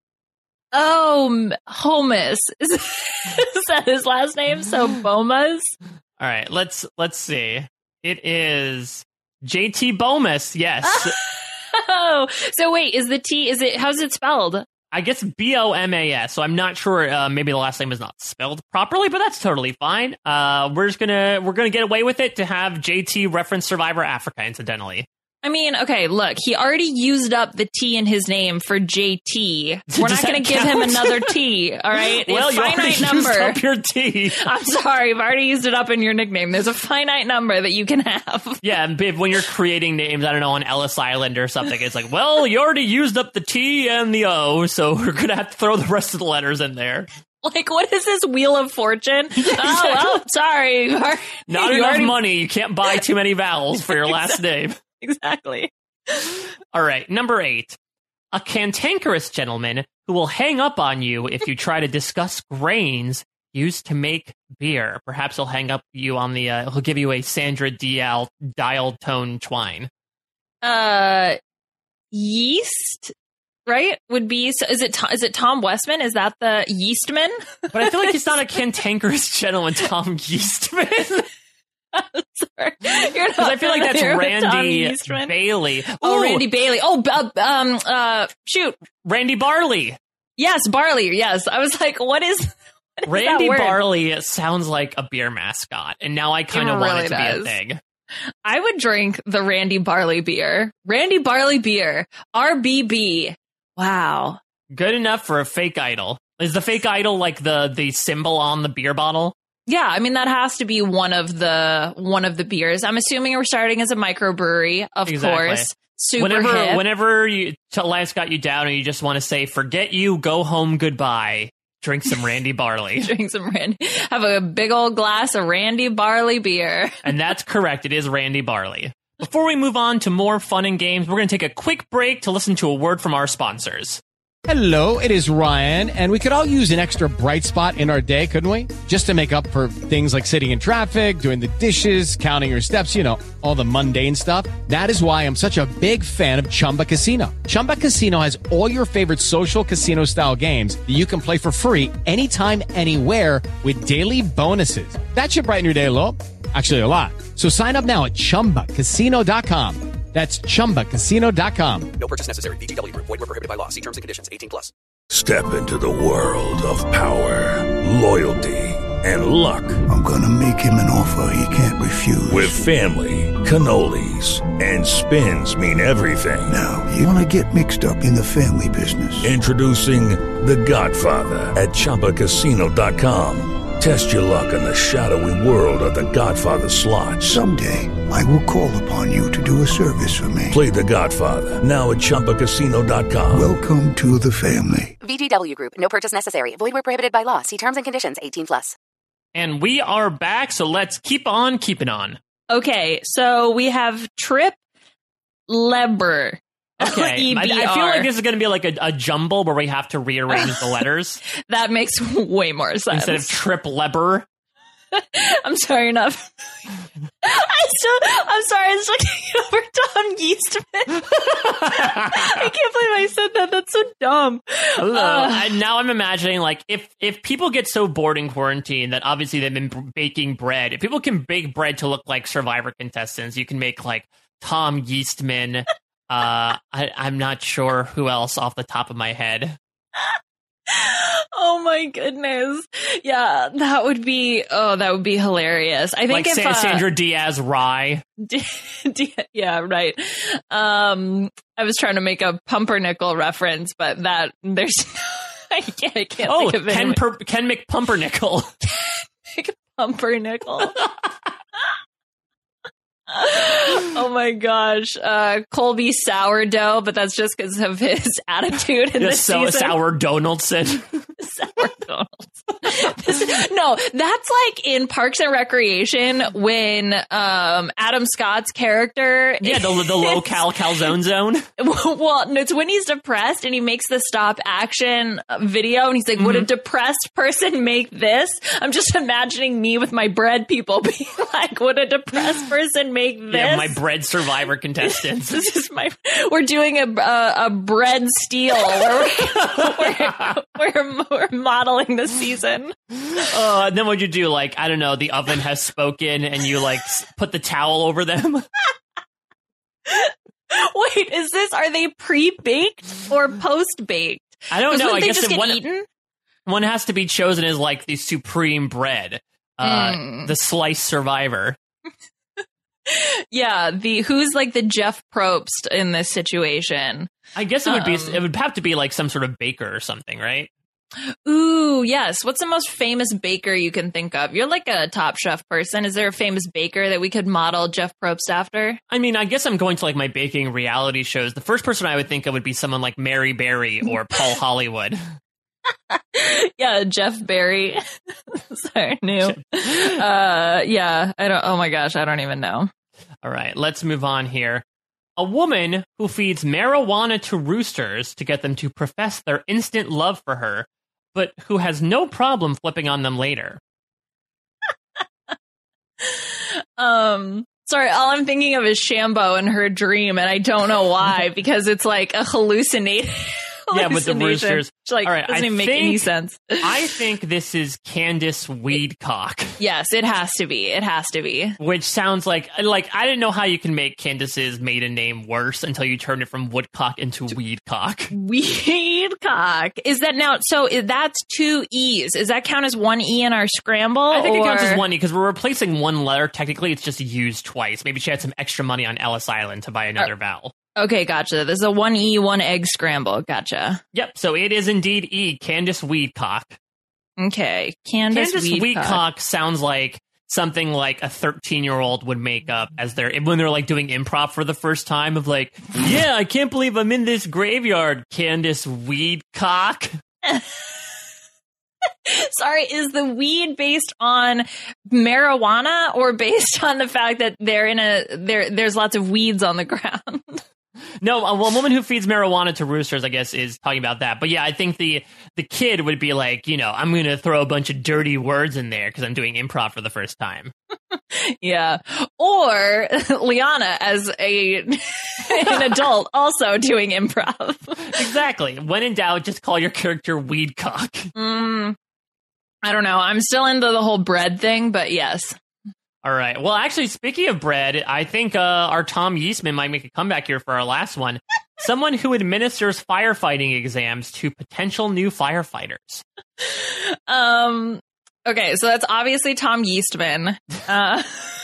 Oh, Homus. Is, is that his last name? So Bomas? All right, let's let's see. It is J T Bomas, yes. Oh, so wait, is the T, is it, how's it spelled? I guess B O M A S, so I'm not sure, uh, maybe the last name is not spelled properly, but that's totally fine. Uh, we're just gonna, we're gonna get away with it to have J T reference Survivor Africa, incidentally. I mean, okay, look, he already used up the T in his name for J T. We're Does not going that to give him count? another T, all right? Well, a you already finite used number. up your T. I'm sorry, I've already used it up in your nickname. There's a finite number that you can have. Yeah, and babe, when you're creating names, I don't know, on Ellis Island or something, it's like, well, you already used up the T and the O, so we're going to have to throw the rest of the letters in there. Like, what is this Wheel of Fortune? Oh, well, sorry. Not You enough already- money. You can't buy too many vowels for your last name. Exactly. All right, number eight. A cantankerous gentleman who will hang up on you if you try to discuss grains used to make beer. Perhaps he'll hang up you on the, uh, he'll give you a Sandra Dial dial tone twine. Uh, yeast, right? Would be, so is it, Tom- is it Tom Westman? Is that the Yeastman? But I feel like he's not a cantankerous gentleman, Tom Yeastman. Sorry. You're not Because I feel like that's familiar with Tom Randy Yeastman? Bailey. Oh, Ooh, Randy Bailey. Oh, uh, um, uh, shoot. Randy Barley. Yes, Barley. Yes. I was like, what is, what is Randy that word? Barley sounds like a beer mascot, and now I kind of It want really it to does. be a thing. I would drink the Randy Barley beer. Randy Barley beer. R B B. Wow. Good enough for a fake idol. Is the fake idol like the the symbol on the beer bottle? Yeah, I mean that has to be one of the one of the beers. I'm assuming we're starting as a microbrewery, of Exactly. course. Super whenever hip. whenever you Lance got you down and you just want to say forget you, go home, goodbye. Drink some Randy Barley. Drink some Randy. Have a big old glass of Randy Barley beer. And that's correct. It is Randy Barley. Before we move on to more fun and games, we're going to take a quick break to listen to a word from our sponsors. Hello, it is Ryan, and we could all use an extra bright spot in our day, couldn't we? Just to make up for things like sitting in traffic, doing the dishes, counting your steps, you know, all the mundane stuff. That is why I'm such a big fan of Chumba Casino. Chumba Casino has all your favorite social casino-style games that you can play for free anytime, anywhere with daily bonuses. That should brighten your day a little. Actually, a lot. So sign up now at chumba casino dot com. That's chumba casino dot com. No purchase necessary. V G W Group. Void where prohibited by law. See terms and conditions. eighteen plus. Step into the world of power, loyalty, and luck. I'm gonna make him an offer he can't refuse. With family, cannolis, and spins mean everything. Now, you wanna get mixed up in the family business. Introducing The Godfather at chumba casino dot com. Test your luck in the shadowy world of The Godfather slot. Someday, I will call upon you to do a service for me. Play The Godfather now at chumba casino dot com. Welcome to the family. V G W Group. No purchase necessary. Void where prohibited by law. See terms and conditions. eighteen plus. And we are back, so let's keep on keeping on. Okay, so we have Trip Leber. Okay, E B R. I, I feel like this is going to be like a, a jumble where we have to rearrange the letters That makes way more sense. instead of Trip Leber. I'm sorry, you're not. I still, I'm sorry, I still can't get over Tom Yeastman. I can't believe I said that. That's so dumb. Hello. Uh, And now I'm imagining, like, if if people get so bored in quarantine that obviously they've been b- baking bread, if people can bake bread to look like Survivor contestants, you can make, like, Tom Yeastman. uh, I, I'm not sure who else off the top of my head. Oh my goodness. Yeah, that would be, oh, that would be hilarious. I think Like if Sa- uh, Sandra Diaz Rye. D- D- yeah, right. Um, I was trying to make a pumpernickel reference, but that there's, I can't, I can't Oh, think of Ken, it. per- Ken McPumpernickel. Pumpernickel. Oh my gosh. Uh, Colby Sourdough, but that's just because of his attitude in Just this so season. Sour Donaldson. Sour Donaldson. This, no, that's like in Parks and Recreation when um, Adam Scott's character. Yeah, the, the low cal calzone zone. Well, no, it's when he's depressed and he makes the stop action video and he's like, mm-hmm. would a depressed person make this? I'm just imagining me with my bread people being like, would a depressed person make this? Yeah, my bread survivor contestants. This is my, we're doing a, a, a bread steal where we're, we're, we're modeling the season. Uh, and then what'd you do? Like, I don't know, the oven has spoken and you like put the towel over them. Wait, is this, are they pre-baked or post-baked? I don't know. I they guess just get one, eaten? one has to be chosen as like the supreme bread, uh, mm. the slice survivor. Yeah, the who's like the Jeff Probst in this situation? I guess it would um, be, it would have to be like some sort of baker or something, right? Ooh, yes. What's the most famous baker you can think of? You're like a Top Chef person. Is there a famous baker that we could model Jeff Probst after? I mean, I guess I'm going to like my baking reality shows. The first person I would think of would be someone like Mary Berry or Paul Hollywood. Yeah, Jeff Berry. Sorry, new. Uh, yeah, I don't. Oh my gosh, I don't even know. All right, let's move on here. A woman who feeds marijuana to roosters to get them to profess their instant love for her, but who has no problem flipping on them later. um, sorry, all I'm thinking of is Shambo and her dream, and I don't know why, because it's like a hallucinate. Yeah, with the roosters. Like, all right, doesn't I even make think, any sense. I think this is Candace Weedcock. Yes, it has to be. It has to be. Which sounds like, like, I didn't know how you can make Candace's maiden name worse until you turn it from Woodcock into Weedcock. Weedcock. Is that now, so is, that's two E's. Does that count as one E in our scramble? I think or? it counts as one E because we're replacing one letter. Technically, it's just used twice. Maybe she had some extra money on Ellis Island to buy another uh, vowel. Okay, gotcha. This is a one E, one egg scramble. Gotcha. Yep, so it is indeed E, Candace Weedcock. Okay, Candace, Candace Weedcock. Weedcock sounds like something like a thirteen-year-old would make up as they're when they're like doing improv for the first time of like, yeah, I can't believe I'm in this graveyard, Candace Weedcock. Sorry, is the weed based on marijuana or based on the fact that they're in a there? There's lots of weeds on the ground. No, a, a woman who feeds marijuana to roosters, I guess, is talking about that. But yeah, I think the the kid would be like, you know, I'm going to throw a bunch of dirty words in there because I'm doing improv for the first time. Yeah, or Liana as a an adult also doing improv. Exactly. When in doubt, just call your character Weedcock. Mm, I don't know. I'm still into the whole bread thing, but yes. All right. Well, actually, speaking of bread, I think uh, our Tom Yeastman might make a comeback here for our last one. Someone who administers firefighting exams to potential new firefighters. Um. Okay, so that's obviously Tom Yeastman. Uh,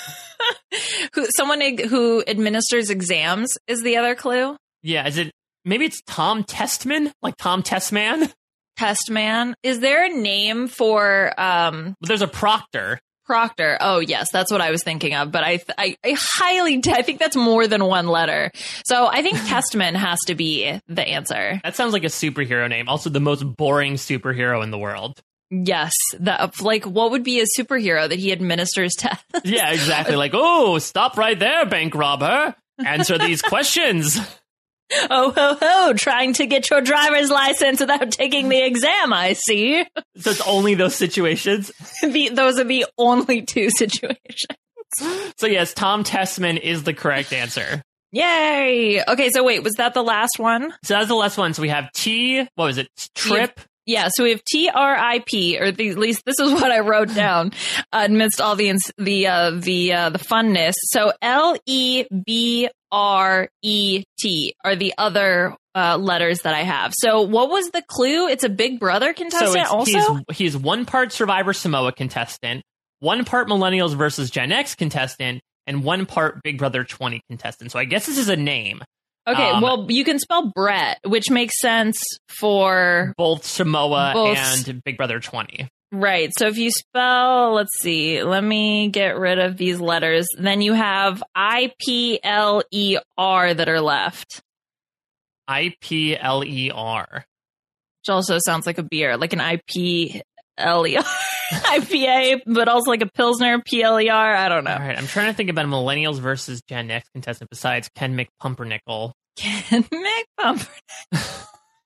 who someone who administers exams is the other clue. Yeah. Is it? Maybe it's Tom Testman, like Tom Testman. Testman. Is there a name for? Um, There's a proctor. Proctor. Oh, yes, that's what I was thinking of. But I, th- I, I highly, t- I think that's more than one letter. So I think Testman has to be the answer. That sounds like a superhero name. Also, the most boring superhero in the world. Yes, the like, what would be a superhero that he administers tests? Yeah, exactly. Like, oh, stop right there, bank robber. Answer these questions. Oh, ho, ho, trying to get your driver's license without taking the exam, I see. So it's only those situations? the, those are the only two situations. So yes, Tom Testman is the correct answer. Yay! Okay, so wait, was that the last one? So that's the last one. So we have T, what was it, Trip? Yeah, so we have T R I P, or the, at least this is what I wrote down uh, amidst all the the uh, the uh, the funness. So L E B R E T are the other uh, letters that I have. So what was the clue? It's a Big Brother contestant. So it's, also, he's, he's one part Survivor Samoa contestant, one part Millennials versus Gen X contestant, and one part Big Brother twenty contestant. So I guess this is a name. Okay, um, well, you can spell Brett, which makes sense for both Samoa both, and Big Brother twenty. Right. So if you spell, let's see, let me get rid of these letters. Then you have I P L E R that are left. I P L E R. Which also sounds like a beer, like an I P L E R. I P A, but also like a Pilsner, P L E R. I don't know. All right, I'm trying to think about a millennials versus Gen X contestant besides Ken McPumpernickel. Ken McPumpernickel.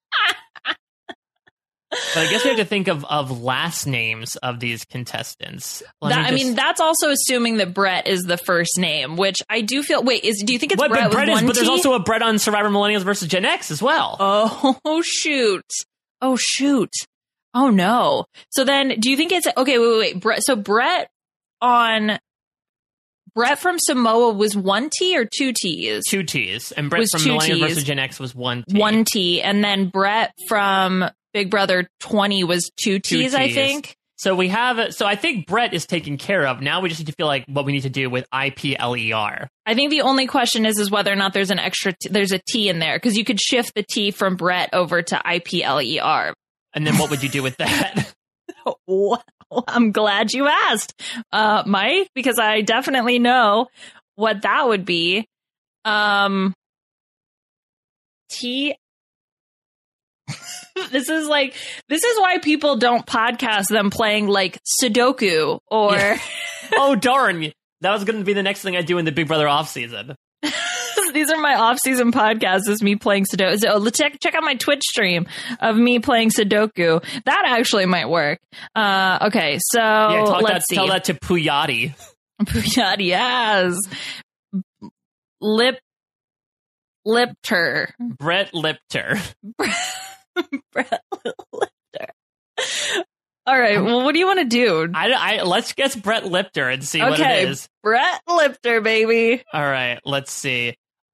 But I guess we have to think of, of last names of these contestants. Let That, me I just- mean, that's also assuming that Brett is the first name, which I do feel. Wait, is do you think it's What, Brett but with Brett is, one but there's T? also a Brett on Survivor Millennials versus Gen X as well. Oh shoot! Oh shoot! Oh no! So then, do you think it's okay? Wait, wait, wait. Brett, so Brett on Brett from Samoa was one T or two T's? Two T's, and Brett Was from two Millennials Ts. versus Gen X was one T. One T, and then Brett from Big Brother twenty was two Two T's, I Ts. think. So we have. So I think Brett is taken care of. Now we just need to feel like what we need to do with I P L E R. I think the only question is is whether or not there's an extra t- there's a T in there, because you could shift the T from Brett over to I P L E R. And then what would you do with that? Wow, I'm glad you asked, uh, Mike, because I definitely know what that would be. Um, T. This is like, this is why people don't podcast them playing like Sudoku or. Yeah. Oh, darn. That was going to be the next thing I do in the Big Brother off season. These are my off-season podcasts, is me playing Sudoku. So let's check, check out my Twitch stream of me playing Sudoku. That actually might work. Uh, okay, so Yeah, talk let's that, see. tell that to Puyati. Puyat, yes. Lip, Lipter. Brett Lipter. Brett Lipter. All right, well, what do you want to do? I, I, let's guess Brett Lipter and see what Okay, it is. Brett Lipter, baby. All right, let's see.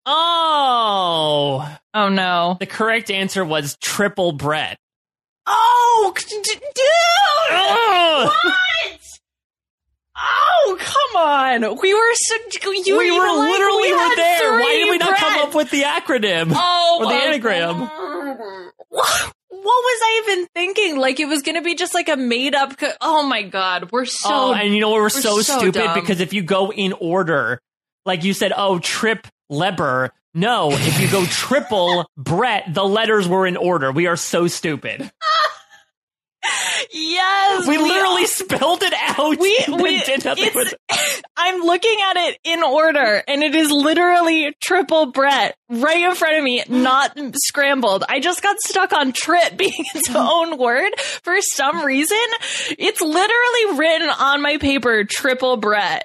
Oh, Oh, no. the correct answer was Triple Brett. Oh, d- d- dude! Ugh. What? Oh, come on. We were so, you we were, were like, literally we were had there. Why did we not Brett. come up with the acronym Oh, or the my anagram? God. What? What was I even thinking? Like, it was going to be just like a made up. Co- oh my God. We're so. Oh, and you know what? We're, we're so, so stupid dumb. because if you go in order, like you said, oh, Trip Leber. No, if you go Triple Brett, the letters were in order. We are so stupid. Yes. We literally spelled it out. We, and then we, did nothing it's, with it. I'm looking at it in order, and it is literally Triple Brett right in front of me, not scrambled. I just got stuck on Trip being its own word for some reason. It's literally written on my paper, Triple Brett.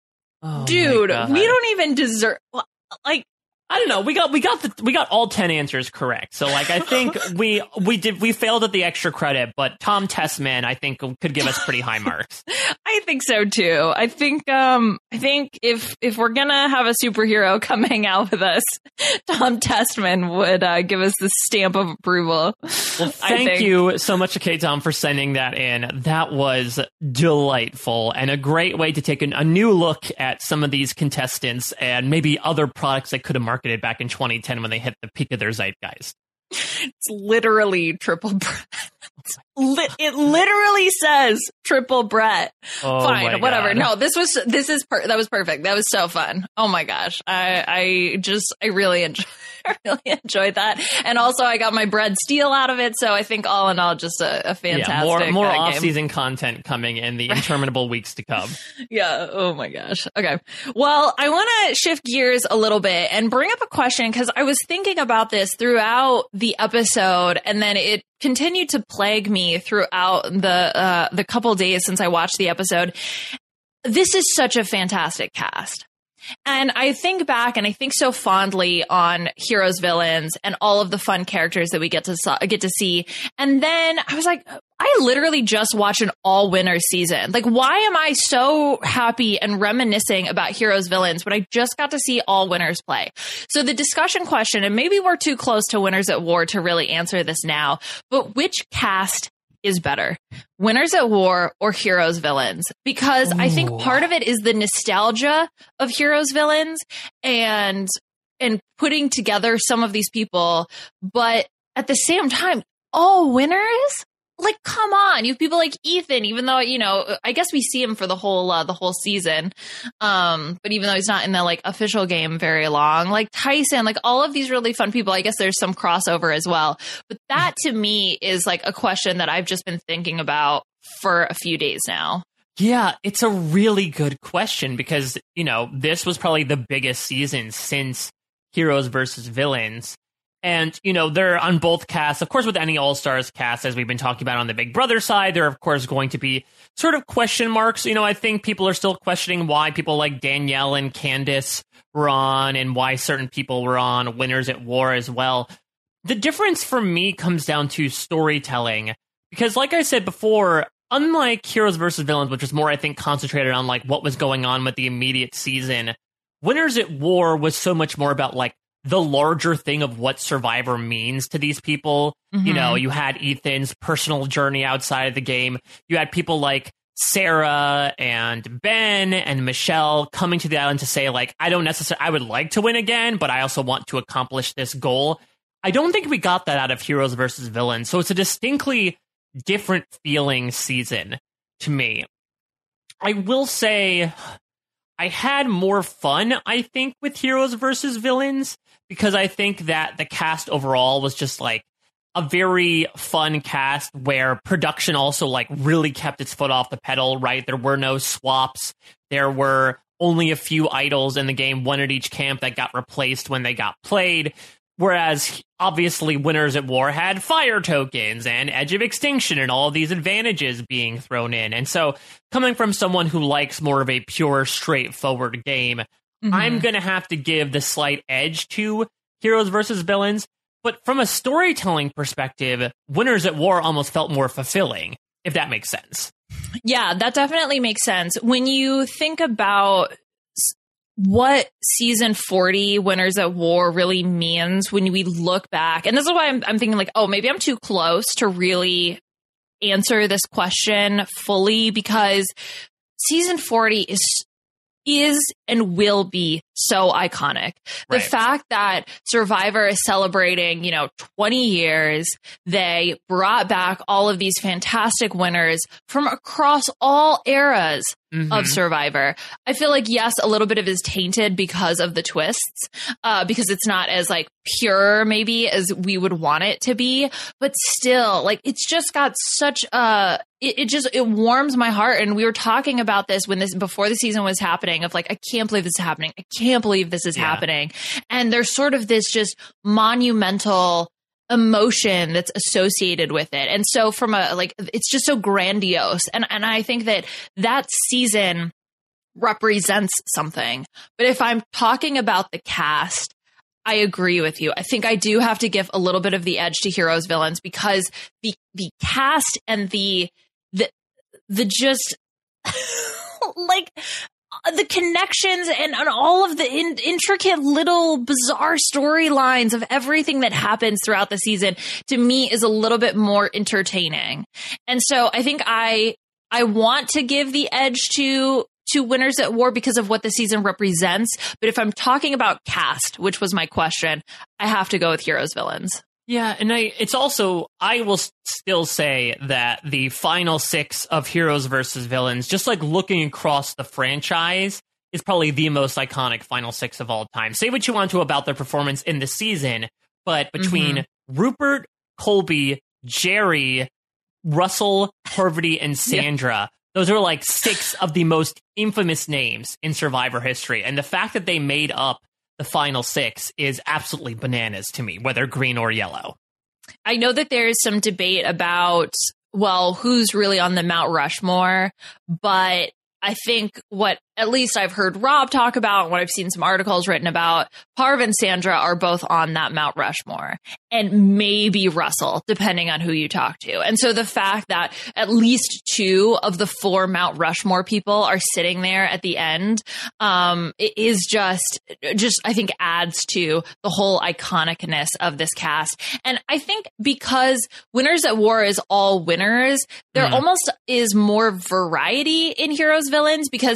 Oh my Dude, God. we don't even deserve, like, I don't know. We got we got the we got all ten answers correct. So like I think we we did we failed at the extra credit, but Tom Tessman I think could give us pretty high marks. I think so too. I think um I think if if we're gonna have a superhero come hang out with us, Tom Testman would uh, give us the stamp of approval. Well, I thank think. you so much to K Tom for sending that in. That was delightful and a great way to take an, a new look at some of these contestants and maybe other products that could have marketed back in twenty ten when they hit the peak of their zeitgeist. It's literally Triple Brett. Li- it literally says Triple Brett. Oh Fine, my whatever. God. No, this was this is per- that was perfect. That was so fun. Oh my gosh, I I just I really enjoy I really enjoyed that, and also I got my bread steal out of it. So I think all in all, just a, a fantastic Yeah, more more uh, game. off-season content coming in the interminable weeks to come. Yeah. Oh my gosh. Okay. Well, I want to shift gears a little bit and bring up a question because I was thinking about this throughout the episode, and then it continued to plague me throughout the uh, the couple days since I watched the episode. This is such a fantastic cast. And I think back and I think so fondly on Heroes, Villains, and all of the fun characters that we get to so- get to see. And then I was like, I literally just watched an all winners season. Like, why am I so happy and reminiscing about Heroes, Villains when I just got to see all winners play? So the discussion question, and maybe we're too close to Winners at War to really answer this now, but which cast is better, Winners at War or Heroes, Villains? Because Ooh. I think part of it is the nostalgia of Heroes, Villains and and putting together some of these people, but at the same time, all winners, like, come on. You have people like Ethan, even though, you know, I guess we see him for the whole, uh, the whole season. Um, but even though he's not in the like official game very long, like Tyson, like all of these really fun people, I guess there's some crossover as well. But that to me is like a question that I've just been thinking about for a few days now. Yeah, it's a really good question because, you know, this was probably the biggest season since Heroes versus Villains. And, you know, they're on both casts. Of course, with any All-Stars cast, as we've been talking about on the Big Brother side, there are, of course, going to be sort of question marks. You know, I think people are still questioning why people like Danielle and Candace were on and why certain people were on Winners at War as well. The difference for me comes down to storytelling. Because like I said before, unlike Heroes versus Villains, which was more, I think, concentrated on like what was going on with the immediate season, Winners at War was so much more about like the larger thing of what Survivor means to these people. Mm-hmm. You know, you had Ethan's personal journey outside of the game. You had people like Sarah and Ben and Michelle coming to the island to say, like, I don't necessarily, I would like to win again, but I also want to accomplish this goal. I don't think we got that out of Heroes versus Villains. So it's a distinctly different feeling season to me. I will say I had more fun, I think, with Heroes versus Villains, because I think that the cast overall was just like a very fun cast where production also like really kept its foot off the pedal, right? There were no swaps. There were only a few idols in the game, one at each camp, that got replaced when they got played. Whereas, obviously, Winners at War had fire tokens and Edge of Extinction and all of these advantages being thrown in. And so, coming from someone who likes more of a pure, straightforward game, mm-hmm. I'm going to have to give the slight edge to Heroes versus Villains. But from a storytelling perspective, Winners at War almost felt more fulfilling, if that makes sense. Yeah, that definitely makes sense. When you think about what season forty Winners at War really means when we look back, and this is why I'm, I'm thinking like, oh, maybe I'm too close to really answer this question fully, because season forty is is and will be so iconic. The right. fact that Survivor is celebrating, you know, twenty years, they brought back all of these fantastic winners from across all eras mm-hmm. of Survivor. I feel like, yes, a little bit of it is tainted because of the twists, uh, because it's not as like pure maybe as we would want it to be, but still, like, it's just got such a, it, it just, it warms my heart. And we were talking about this when this, before the season was happening, of like, I can't believe this is happening. I can't believe this is yeah. happening. And there's sort of this just monumental emotion that's associated with it. And so from a, like, it's just so grandiose. And, and I think that that season represents something. But if I'm talking about the cast, I agree with you. I think I do have to give a little bit of the edge to Heroes Villains, because the, the cast and the, the, the just like, the connections and, and all of the in, intricate little bizarre storylines of everything that happens throughout the season, to me, is a little bit more entertaining. And so I think I I want to give the edge to to Winners at War because of what the season represents. But if I'm talking about cast, which was my question, I have to go with Heroes Villains. Yeah, and I, it's also, I will still say that the final six of Heroes versus Villains, just like looking across the franchise, is probably the most iconic final six of all time. Say what you want to about their performance in the season, but between mm-hmm. Rupert, Colby, Jerry, Russell, Parvati, and Sandra, yeah. those are like six of the most infamous names in Survivor history. And the fact that they made up the final six is absolutely bananas to me, whether green or yellow. I know that there's some debate about, well, who's really on the Mount Rushmore, but I think what at least I've heard Rob talk about, and what I've seen some articles written about, Parv and Sandra are both on that Mount Rushmore, and maybe Russell, depending on who you talk to. And so the fact that at least two of the four Mount Rushmore people are sitting there at the end, um, it is just, just, I think adds to the whole iconicness of this cast. And I think because Winners at War is all winners, there mm. almost is more variety in Heroes Villains, because they were cast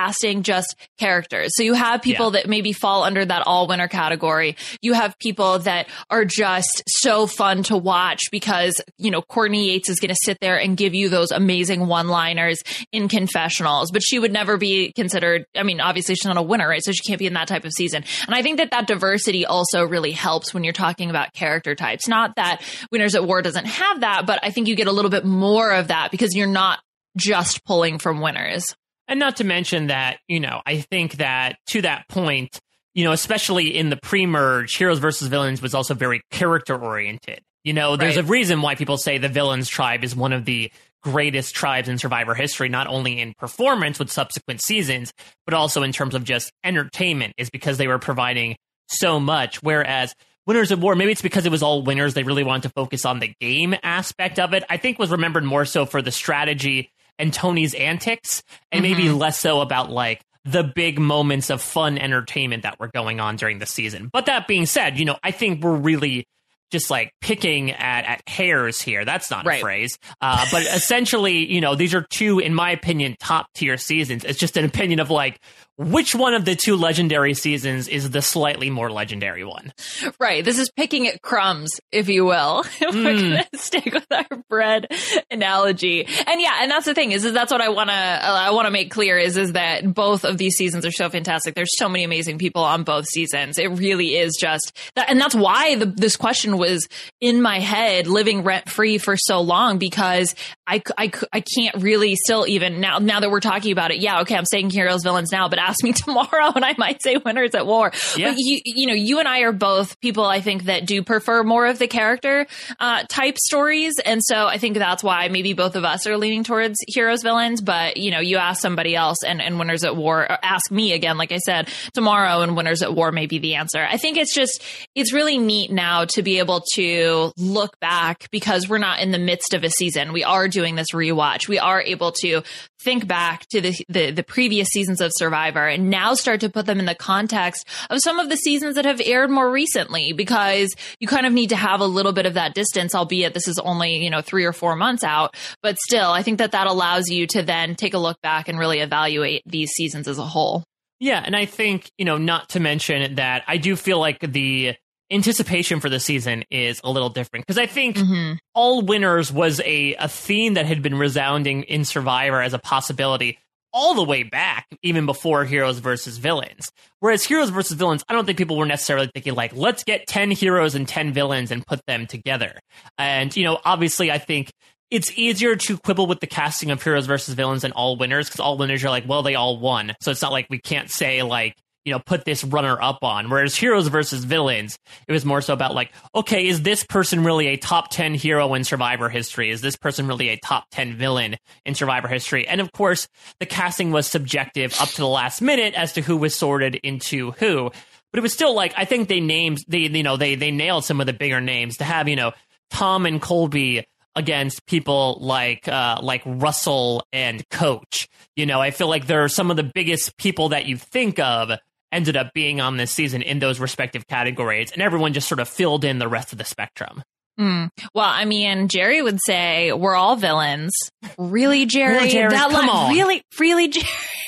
casting just characters. So you have people Yeah. that maybe fall under that all winner category. You have people that are just so fun to watch because, you know, Courtney Yates is going to sit there and give you those amazing one-liners in confessionals, but she would never be considered. I mean, obviously she's not a winner, right? So she can't be in that type of season. And I think that that diversity also really helps when you're talking about character types. Not that Winners at War doesn't have that, but I think you get a little bit more of that because you're not just pulling from winners. And not to mention that, you know, I think that to that point, you know, especially in the pre-merge, Heroes versus Villains was also very character oriented. You know, there's Right. a reason why people say the Villains tribe is one of the greatest tribes in Survivor history, not only in performance with subsequent seasons, but also in terms of just entertainment, is because they were providing so much. Whereas Winners at War, maybe it's because it was all winners, they really wanted to focus on the game aspect of it. I think was remembered more so for the strategy and Tony's antics, and maybe Mhm. less so about like the big moments of fun entertainment that were going on during the season. But that being said, you know, I think we're really just like picking at, at hairs here. That's not Right. a phrase. Uh, but essentially, you know, these are two, in my opinion, top tier seasons. It's just an opinion of like, which one of the two legendary seasons is the slightly more legendary one? Right. This is picking at crumbs, if you will. We're Mm. going to stick with our bread analogy. And yeah, and that's the thing is, is that's what I want to, uh, I want to make clear is, is that both of these seasons are so fantastic. There's so many amazing people on both seasons. It really is just that. And that's why the, this question was in my head, living rent free for so long, because I, c- I, c- I can't really still even now, now that we're talking about it. Yeah. Okay. I'm saying Heroes Villains now, but ask me tomorrow and I might say Winners at War. Yeah. But you, you know, you and I are both people, I think, that do prefer more of the character uh, type stories. And so I think that's why maybe both of us are leaning towards Heroes Villains. But, you know, you ask somebody else and, and Winners at War, or ask me again, like I said, tomorrow, and Winners at War may be the answer. I think it's just, it's really neat now to be able to look back because we're not in the midst of a season. We are doing this rewatch. We are able to think back to the, the, the previous seasons of Survivor and now start to put them in the context of some of the seasons that have aired more recently, because you kind of need to have a little bit of that distance, albeit this is only, you know, three or four months out. But still, I think that that allows you to then take a look back and really evaluate these seasons as a whole. Yeah, and I think, you know, not to mention that I do feel like the anticipation for the season is a little different, because I think Mm-hmm. all winners was a, a theme that had been resounding in Survivor as a possibility all the way back, even before Heroes versus Villains. Whereas Heroes versus Villains, I don't think people were necessarily thinking like, let's get ten heroes and ten villains and put them together. And, you know, obviously I think it's easier to quibble with the casting of Heroes versus Villains than all winners, because all winners are like, well, they all won. So it's not like we can't say like, you know, put this runner up on. Whereas Heroes versus Villains, it was more so about like, okay, is this person really a top ten hero in Survivor history? Is this person really a top ten villain in Survivor history? And of course, the casting was subjective up to the last minute as to who was sorted into who. But it was still like, I think they named, they, you know, they, they nailed some of the bigger names to have, you know, Tom and Colby against people like uh, like Russell and Coach. You know, I feel like there are some of the biggest people that you think of ended up being on this season in those respective categories, and everyone just sort of filled in the rest of the spectrum. Mm. Well, I mean, Jerry would say we're all villains. Really, Jerry? Really, Jerry? That Come line, on. really, really, Jerry?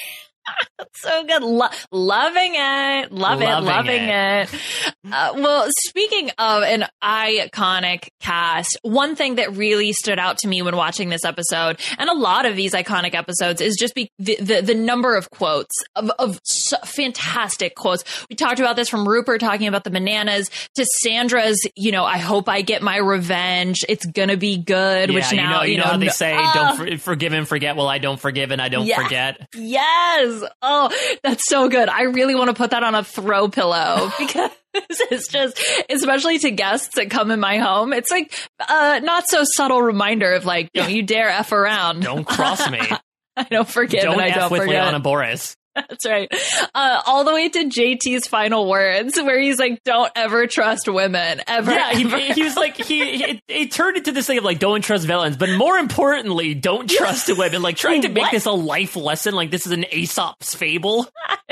That's so good. Lo- loving it. Love it. Loving Loving it. it. Uh, well, speaking of an iconic cast, one thing that really stood out to me when watching this episode, and a lot of these iconic episodes, is just be the, the, the number of quotes, of, of so fantastic quotes. We talked about this from Rupert talking about the bananas to Sandra's, you know, I hope I get my revenge. It's going to be good, Yeah, which you now, know, you, you know, how they no- say, Ah! don't for- forgive and forget. Well, I don't forgive and I don't Yeah. forget. Yes. Oh, that's so good. I really want to put that on a throw pillow because it's just, especially to guests that come in my home, it's like uh not so subtle reminder of like, don't you dare F around. Don't cross me. I don't forgive Don't and I F don't with forget. Leona Boris. That's right. Uh, all the way to J T's final words where he's like, don't ever trust women. Ever. Yeah, ever. he, he was like, he, he it turned into this thing of like, don't trust villains, but more importantly, don't trust women. Like trying to make What? this a life lesson, like this is an Aesop's fable.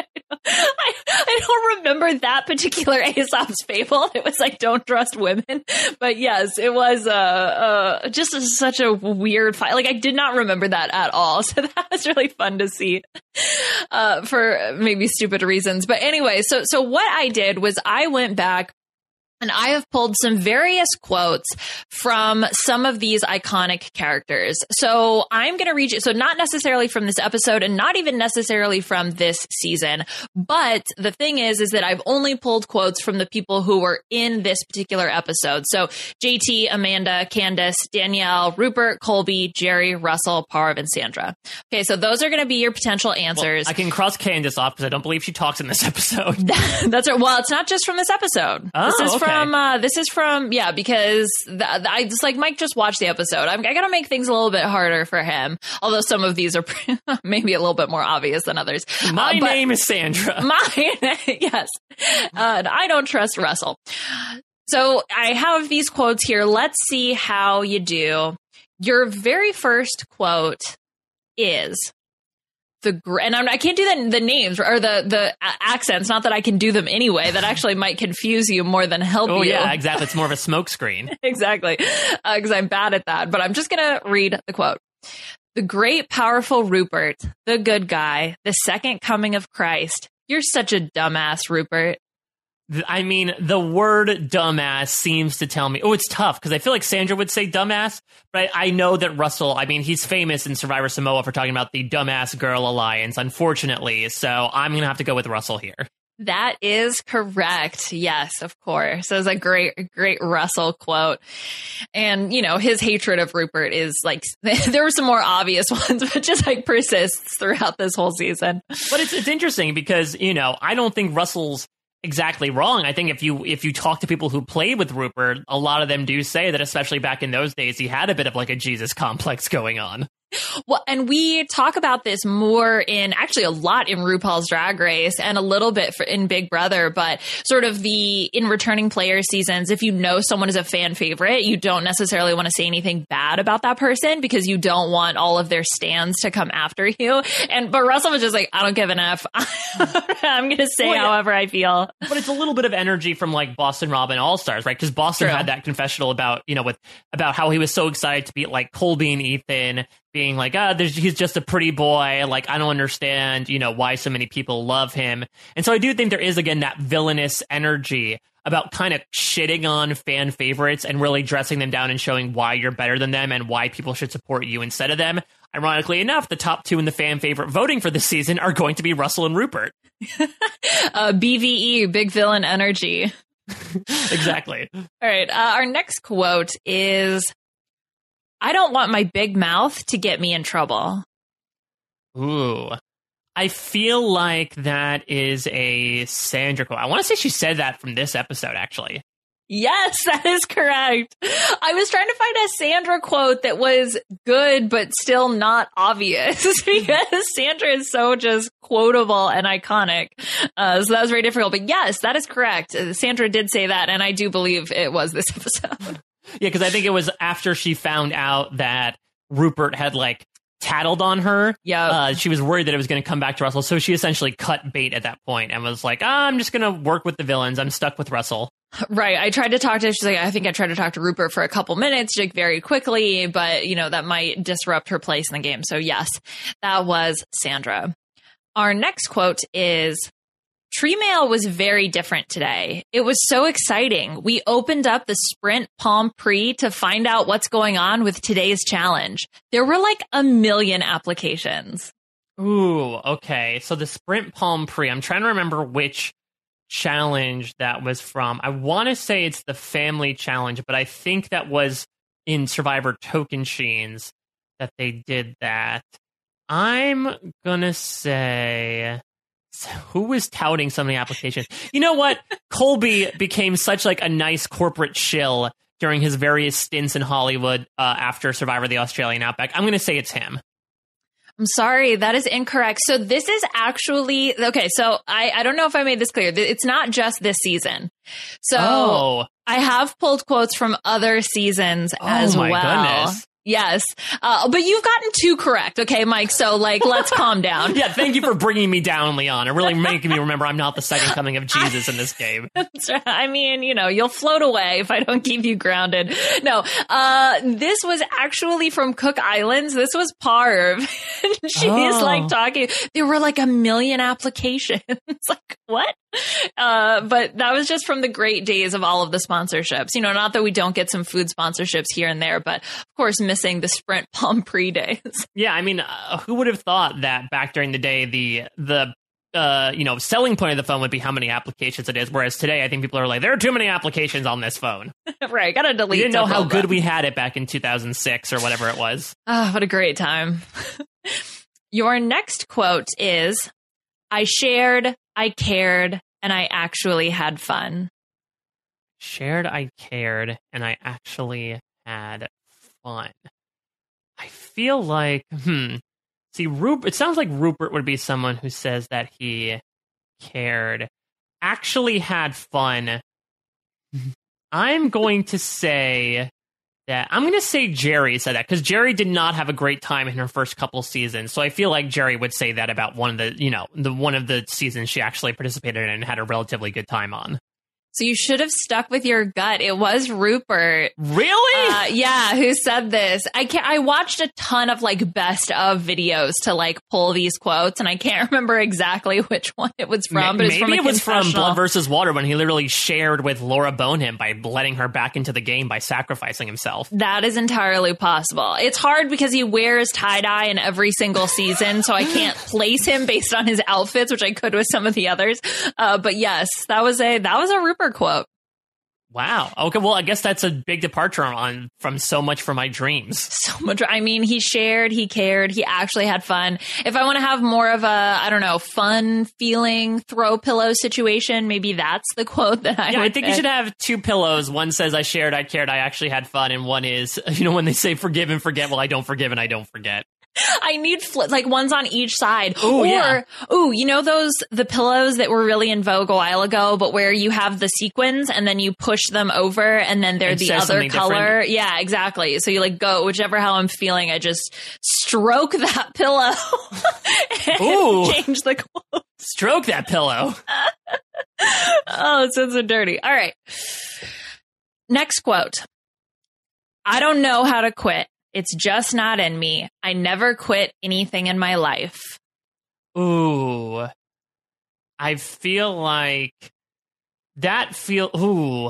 I, I don't remember that particular Aesop's fable. It was like, don't trust women. But yes, it was uh, uh, just a, such a weird fight. Like, I did not remember that at all. So that was really fun to see uh, for maybe stupid reasons. But anyway, so so what I did was I went back and I have pulled some various quotes from some of these iconic characters. So I'm going to read you. So not necessarily from this episode and not even necessarily from this season. But the thing is, is that I've only pulled quotes from the people who were in this particular episode. So J T, Amanda, Candace, Danielle, Rupert, Colby, Jerry, Russell, Parv, and Sandra. Okay, so those are going to be your potential answers. Well, I can cross Candace off because I don't believe she talks in this episode. That's right. Well, it's not just from this episode. Oh, this is okay. from From, uh, this is from, yeah, because th- I just like Mike just watched the episode. I'm, I got to make things a little bit harder for him, although some of these are maybe a little bit more obvious than others. My uh, name is Sandra. Mine, yes. Uh, I don't trust Russell. So I have these quotes here. Let's see how you do. Your very first quote is... The gr- and I'm, I can't do the, the names or the the accents. Not that I can do them anyway. That actually might confuse you more than help oh, you. Oh yeah, exactly. It's more of a smoke screen. Exactly, because uh, I'm bad at that. But I'm just gonna read the quote. The great, powerful Rupert, the good guy, the second coming of Christ. You're such a dumbass, Rupert. I mean, the word dumbass seems to tell me, oh, it's tough because I feel like Sandra would say dumbass, but I, I know that Russell, I mean, he's famous in Survivor Samoa for talking about the dumbass girl alliance, unfortunately. So I'm going to have to go with Russell here. That is correct. Yes, of course. That was a great, great Russell quote. And, you know, his hatred of Rupert is like, there were some more obvious ones, but just like persists throughout this whole season. But it's it's interesting because, you know, I don't think Russell's exactly wrong. I think if you if you talk to people who played with Rupert, a lot of them do say that, especially back in those days, he had a bit of like a Jesus complex going on. Well, and we talk about this more in actually a lot in RuPaul's Drag Race and a little bit for, in Big Brother, but sort of the in returning player seasons, if you know someone is a fan favorite, you don't necessarily want to say anything bad about that person because you don't want all of their stands to come after you. And but Russell was just like, I don't give an F. I'm going to say well, yeah. however I feel. But it's a little bit of energy from like Boston Robin All Stars, right? Because Boston True. had that confessional about, you know, with about how he was so excited to beat like Colby and Ethan, being like, ah, oh, he's just a pretty boy. Like, I don't understand, you know, why so many people love him. And so I do think there is, again, that villainous energy about kind of shitting on fan favorites and really dressing them down and showing why you're better than them and why people should support you instead of them. Ironically enough, the top two in the fan favorite voting for this season are going to be Russell and Rupert. uh, B V E, big villain energy. Exactly. All right. Uh, our next quote is, I don't want my big mouth to get me in trouble. Ooh. I feel like that is a Sandra quote. I want to say she said that from this episode, actually. Yes, that is correct. I was trying to find a Sandra quote that was good, but still not obvious because Sandra is so just quotable and iconic. Uh, so that was very difficult. But yes, that is correct. Sandra did say that, and I do believe it was this episode. Yeah, because I think it was after she found out that Rupert had, like, tattled on her. Yeah, uh, she was worried that it was going to come back to Russell, so she essentially cut bait at that point and was like, ah, I'm just going to work with the villains. I'm stuck with Russell. Right. I tried to talk to her. She's like, I think I tried to talk to Rupert for a couple minutes, like very quickly, but, you know, that might disrupt her place in the game. So, yes, that was Sandra. Our next quote is, Tree Mail was very different today. It was so exciting. We opened up the Sprint Palm Pre to find out what's going on with today's challenge. There were like a million applications. Ooh, okay. So the Sprint Palm Pre, I'm trying to remember which challenge that was from. I want to say it's the Family Challenge, but I think that was in Survivor Tokensheens that they did that. I'm gonna say... Who was touting so many applications? You know what? Colby became such like a nice corporate shill during his various stints in Hollywood uh, after Survivor the Australian Outback. I'm going to say it's him. I'm sorry, that is incorrect. So this is actually, okay, so I, I don't know if I made this clear. It's not just this season. So oh. I have pulled quotes from other seasons oh as my well. Goodness. Yes. Uh, but you've gotten two correct. Okay, Mike. So like, let's calm down. Yeah. Thank you for bringing me down, Leon. And really making me remember I'm not the second coming of Jesus in this game. That's right. I mean, you know, you'll float away if I don't keep you grounded. No, uh, this was actually from Cook Islands. This was Parv. She's Oh. like talking. There were like a million applications. Like, what? Uh, but that was just from the great days of all of the sponsorships. You know, not that we don't get some food sponsorships here and there, but of course, missing the Sprint Palm Pre days. Yeah. I mean, uh, who would have thought that back during the day, the, the, uh, you know, selling point of the phone would be how many applications it is. Whereas today, I think people are like, there are too many applications on this phone. Right. Gotta delete. We didn't know how them. good we had it back in two thousand six or whatever it was. Ah, what a great time. Your next quote is, I shared, I cared, and I actually had fun. Shared, I cared, and I actually had fun. I feel like, hmm. See, Rupert, it sounds like Rupert would be someone who says that he cared, actually had fun. I'm going to say that, I'm going to say Jerry said that, because Jerry did not have a great time in her first couple seasons. So I feel like Jerry would say that about one of the, you know, the one of the seasons she actually participated in and had a relatively good time on. So you should have stuck with your gut. It was Rupert. Really? Uh, yeah, who said this. I can't, I watched a ton of like best of videos to like pull these quotes, and I can't remember exactly which one it was from. But it's Maybe from a it was from confessional. Blood versus Water when he literally shared with Laura Boneham by letting her back into the game by sacrificing himself. That is entirely possible. It's hard because he wears tie-dye in every single season, so I can't place him based on his outfits, which I could with some of the others. Uh, but yes, that was a that was a Rupert quote. Wow. Okay. Well, I guess that's a big departure on from so much for my dreams. So much. I mean, he shared, he cared, he actually had fun. If I want to have more of a, I don't know, fun feeling throw pillow situation, maybe that's the quote that I Yeah, would I think pick. you should have two pillows. One says I shared, I cared, I actually had fun, and one is, you know, when they say forgive and forget, well, I don't forgive and I don't forget. I need fl- like ones on each side. Ooh, or, yeah. ooh, you know those, the pillows that were really in vogue a while ago, but where you have the sequins and then you push them over and then they're It the says other something color. different. Yeah, exactly. So you like go, whichever how I'm feeling, I just stroke that pillow and Ooh. change the quote. Stroke that pillow. Oh, it sounds so dirty. All right. Next quote. I don't know how to quit. It's just not in me. I never quit anything in my life. Ooh. I feel like that feel ooh.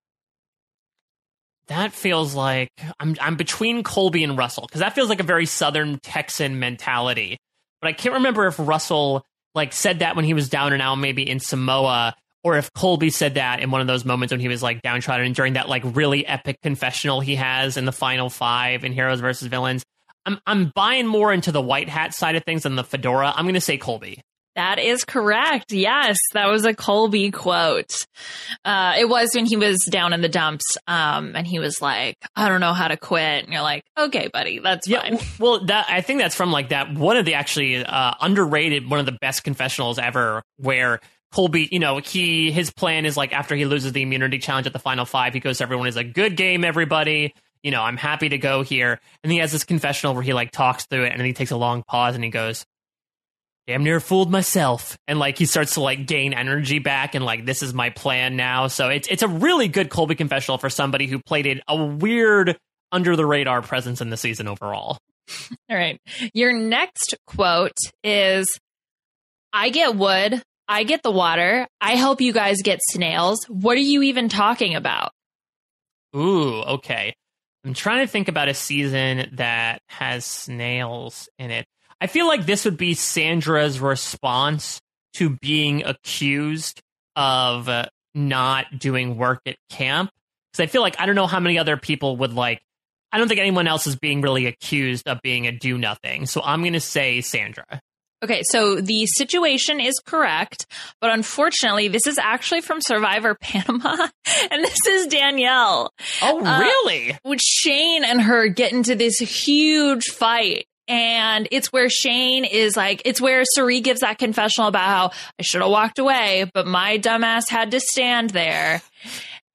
That feels like I'm I'm between Colby and Russell, because that feels like a very Southern Texan mentality. But I can't remember if Russell like said that when he was down and out, maybe in Samoa, or if Colby said that in one of those moments when he was like downtrodden and during that like really epic confessional he has in the final five in Heroes versus Villains. I'm I'm buying more into the white hat side of things than the fedora. I'm going to say Colby. That is correct. Yes, that was a Colby quote. Uh, it was when he was down in the dumps, um, and he was like, "I don't know how to quit." And you're like, "Okay, buddy, that's Yeah, fine." w- well, that I think that's from like that one of the actually uh, underrated, one of the best confessionals ever, where Colby, you know, he his plan is like after he loses the immunity challenge at the final five, he goes to everyone, is a good game, everybody. You know, I'm happy to go here. And he has this confessional where he like talks through it, and then he takes a long pause and he goes, damn near fooled myself. And like he starts to like gain energy back and like, this is my plan now. So it's it's a really good Colby confessional for somebody who played it a weird under the radar presence in the season overall. All right. Your next quote is, I get wood. I get the water. I help you guys get snails. What are you even talking about? Ooh, okay. I'm trying to think about a season that has snails in it. I feel like this would be Sandra's response to being accused of uh, not doing work at camp. Because I feel like I don't know how many other people would like, I don't think anyone else is being really accused of being a do-nothing. So I'm going to say Sandra. Okay, so the situation is correct, but unfortunately, this is actually from Survivor Panama, and this is Danielle. Oh, really? Uh, which Shane and her get into this huge fight. And it's where Shane is like, it's where Suri gives that confessional about how I should have walked away, but my dumbass had to stand there.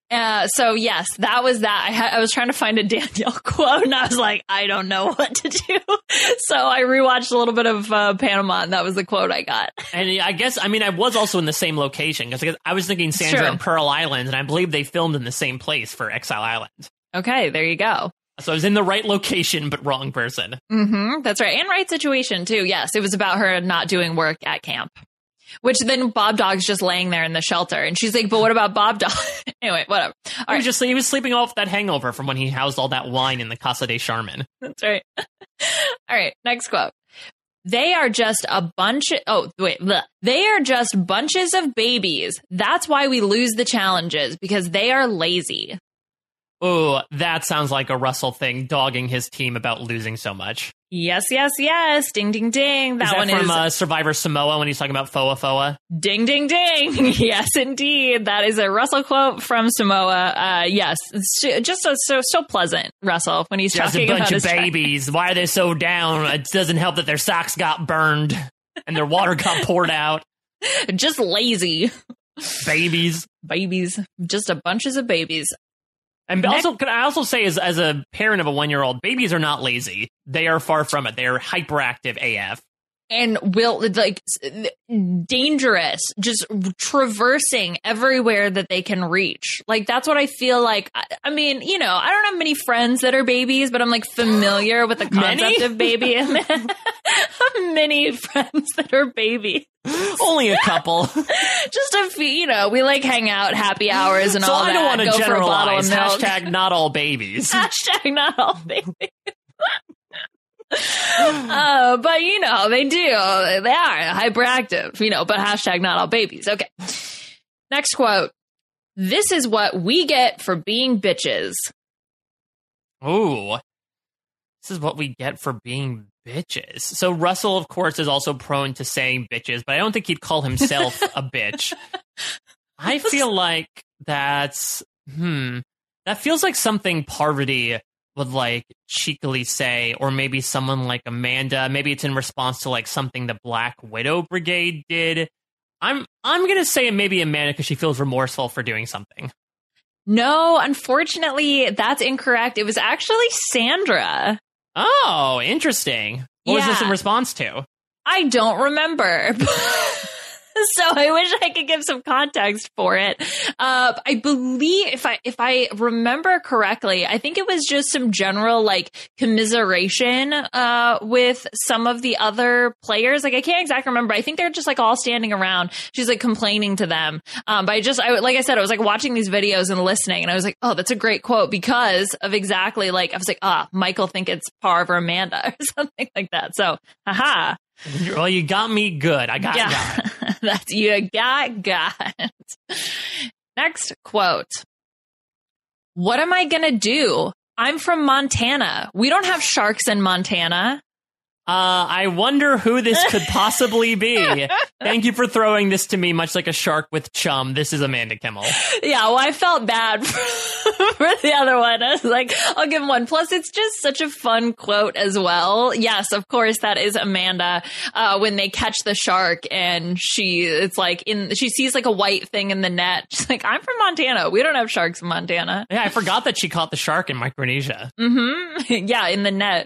Uh, so yes, that was that. I, ha- I was trying to find a Danielle quote, and I was like, I don't know what to do. So I rewatched a little bit of uh, Panama, and that was the quote I got. And I guess, I mean, I was also in the same location because I was thinking Sandra True. and Pearl Island, and I believe they filmed in the same place for Exile Island. Okay, there you go. So I was in the right location, but wrong person. Mm-hmm, that's right. And right situation, too. Yes, it was about her not doing work at camp. Which then Bob Dog's just laying there in the shelter. And she's like, but what about Bob Dog? Anyway, whatever. All he, right. was just, he was sleeping off that hangover from when he housed all that wine in the Casa de Charmin. That's right. All right, next quote. They are just a bunch of, oh, wait, bleh. They are just bunches of babies. That's why we lose the challenges, because they are lazy. Oh, that sounds like a Russell thing, dogging his team about losing so much. Yes, yes, yes. Ding, ding, ding. That, is that one from is uh, Survivor Samoa when he's talking about Foa Foa? Ding, ding, ding. Yes, indeed. That is a Russell quote from Samoa. Uh, yes, it's just so, so so pleasant, Russell, when he's Just talking a bunch about of his babies. Track. Why are they so down? It doesn't help that their socks got burned and their water got poured out. Just lazy. Babies. Babies. Just a bunches of babies. And also, can I also say, as, as a parent of a one-year-old, babies are not lazy. They are far from it. They are hyperactive A F. And will, like, dangerous, just traversing everywhere that they can reach. Like, that's what I feel like. I, I mean, you know, I don't have many friends that are babies, but I'm, like, familiar with the concept Many? of baby. Many friends that are babies. Only a couple. Just a few, you know, we, like, hang out, happy hours and so all I that. don't want to Go for a bottle of generalize. milk. Hashtag not all babies. Hashtag not all babies. uh, but, you know, they do. They are hyperactive, you know, but hashtag not all babies. Okay. Next quote. This is what we get for being bitches. Ooh. This is what we get for being bitches. So Russell, of course, is also prone to saying bitches, but I don't think he'd call himself a bitch. I feel like that's, hmm, that feels like something Parvati would like cheekily say, or maybe someone like Amanda. Maybe it's in response to like something the Black Widow Brigade did. I'm I'm gonna say maybe Amanda because she feels remorseful for doing something. No, unfortunately, that's incorrect. It was actually Sandra. Oh, interesting. What Yeah. was this in response to? I don't remember. So I wish I could give some context for it. Uh, I believe if I if I remember correctly, I think it was just some general like commiseration uh, with some of the other players. Like I can't exactly remember. I think they're just like all standing around. She's like complaining to them. Um, but I just I, like I said, I was like watching these videos and listening, and I was like, oh, that's a great quote because of exactly like I was like, ah, Michael think it's Parv or Amanda or something like that. So, haha. Well, you got me good. I got Yeah. got. That's you got got. Next quote. What am I gonna do? I'm from Montana. We don't have sharks in Montana. Uh, I wonder who this could possibly be. Thank you for throwing this to me, much like a shark with chum. This is Amanda Kimmel. Yeah, well, I felt bad for, for the other one. I was like, I'll give him one. Plus, it's just such a fun quote as well. Yes, of course, that is Amanda uh, when they catch the shark and she, it's like in, she sees like a white thing in the net. She's like, I'm from Montana. We don't have sharks in Montana. Yeah, I forgot that she caught the shark in Micronesia. Mm-hmm. Yeah, in the net.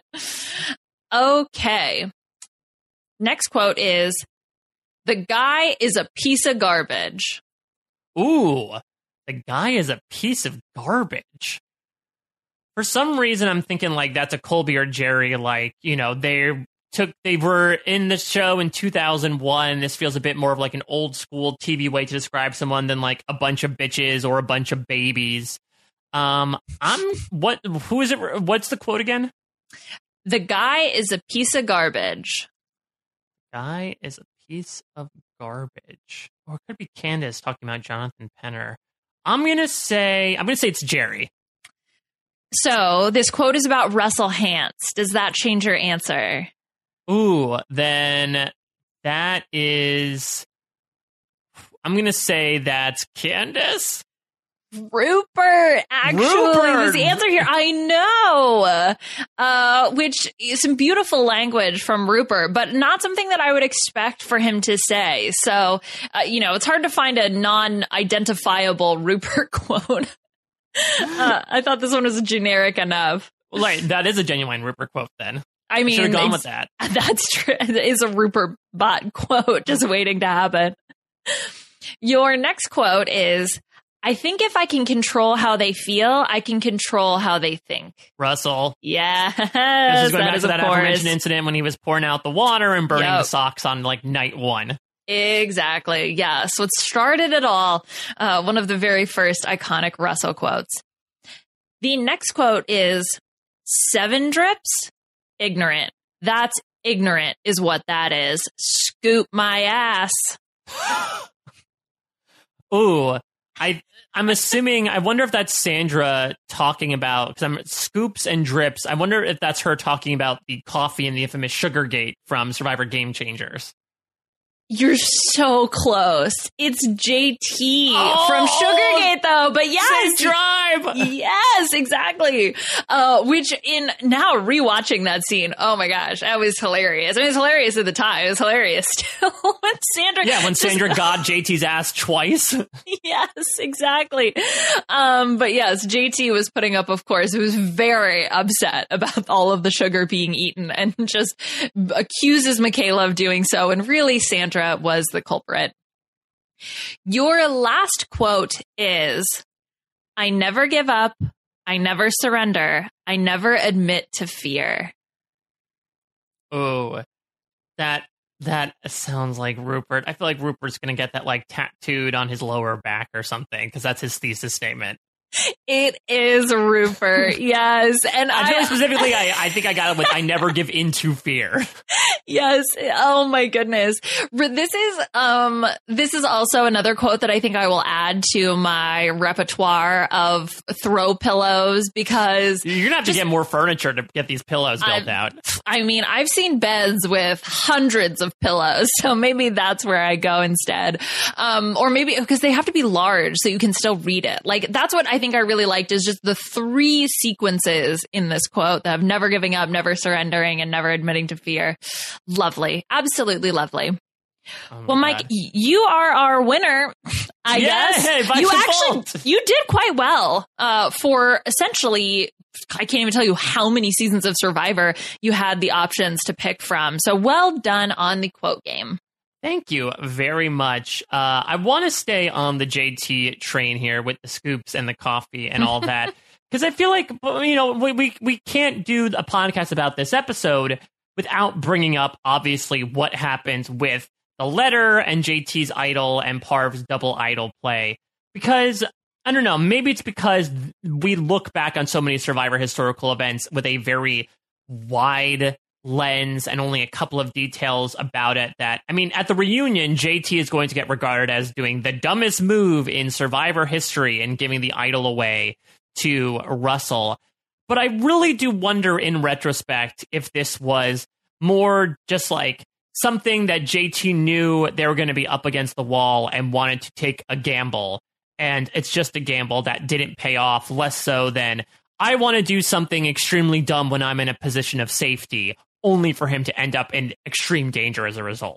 Okay. Next quote is, the guy is a piece of garbage. Ooh, the guy is a piece of garbage. For some reason, I'm thinking like that's a Colby or Jerry, like, you know, they took, they were in the show in two thousand one. This feels a bit more of like an old school T V way to describe someone than like a bunch of bitches or a bunch of babies. Um, I'm, what, who is it? What's the quote again? The guy is a piece of garbage. Guy is a piece of garbage. Or it could be Candace talking about Jonathan Penner. I'm going to say, I'm going to say it's Jerry. So this quote is about Russell Hantz. Does that change your answer? Ooh, then that is, I'm going to say that's Candace. Rupert actually Rupert! was the answer here. I know, uh, which is some beautiful language from Rupert, but not something that I would expect for him to say. So, uh, you know, it's hard to find a non-identifiable Rupert quote. uh, I thought this one was generic enough. Well, right, that is a genuine Rupert quote then. I mean, should have gone with that. That's true. It is a Rupert bot quote just waiting to happen. Your next quote is, I think if I can control how they feel, I can control how they think. Russell. Yes. This is going back is, to that of course. aforementioned incident when he was pouring out the water and burning Yep. the socks on like night one. Exactly. Yes. What started it all. Uh, one of the very first iconic Russell quotes. The next quote is, seven drips? Ignorant. That's ignorant is what that is. Scoop my ass. Ooh, I, I'm assuming, I wonder if that's Sandra talking about, because I'm scoops and drips. I wonder if that's her talking about the coffee and the infamous Sugargate from Survivor Game Changers. You're so close. It's J T Oh, from Sugargate, though. But yes, Same drive. Yes, exactly. Uh, which in now rewatching that scene, oh my gosh, that was hilarious. I mean, it was hilarious at the time. It was hilarious still when Sandra. Yeah, when just- Sandra got J T's ass twice. Yes, exactly. Um, but yes, J T was putting up, of course, he was very upset about all of the sugar being eaten and just accuses Michaela of doing so. And really, Sandra was the culprit. Your last quote is, I never give up. I never surrender. I never admit to fear. Oh, that that sounds like Rupert. I feel like Rupert's going to get that like tattooed on his lower back or something because that's his thesis statement. It is Rupert, yes. And I, I very specifically, I, I think I got it with I never give in to fear. Yes. Oh my goodness. This is um this is also another quote that I think I will add to my repertoire of throw pillows because You're gonna have to get more furniture to get these pillows built I've- out. I mean, I've seen beds with hundreds of pillows, so maybe that's where I go instead. Um, or maybe because they have to be large so you can still read it. Like that's what I think I really liked is just the three sequences in this quote that of never giving up, never surrendering, and never admitting to fear. Lovely. Absolutely lovely. Oh Well, Mike, God. y- you are our winner, I Yay, guess. by You default. actually, you did quite well uh, for essentially, I can't even tell you how many seasons of Survivor you had the options to pick from. So well done on the quote game. Thank you very much. Uh, I want to stay on the J T train here with the scoops and the coffee and all that because I feel like you know we, we we can't do a podcast about this episode without bringing up obviously what happens with the letter and J T's idol and Parv's double idol play because I don't know, maybe it's because we look back on so many Survivor historical events with a very wide lens and only a couple of details about it that, I mean, at the reunion, J T is going to get regarded as doing the dumbest move in Survivor history and giving the idol away to Russell. But I really do wonder in retrospect if this was more just like something that J T knew they were going to be up against the wall and wanted to take a gamble. And it's just a gamble that didn't pay off, less so than I want to do something extremely dumb when I'm in a position of safety, only for him to end up in extreme danger as a result.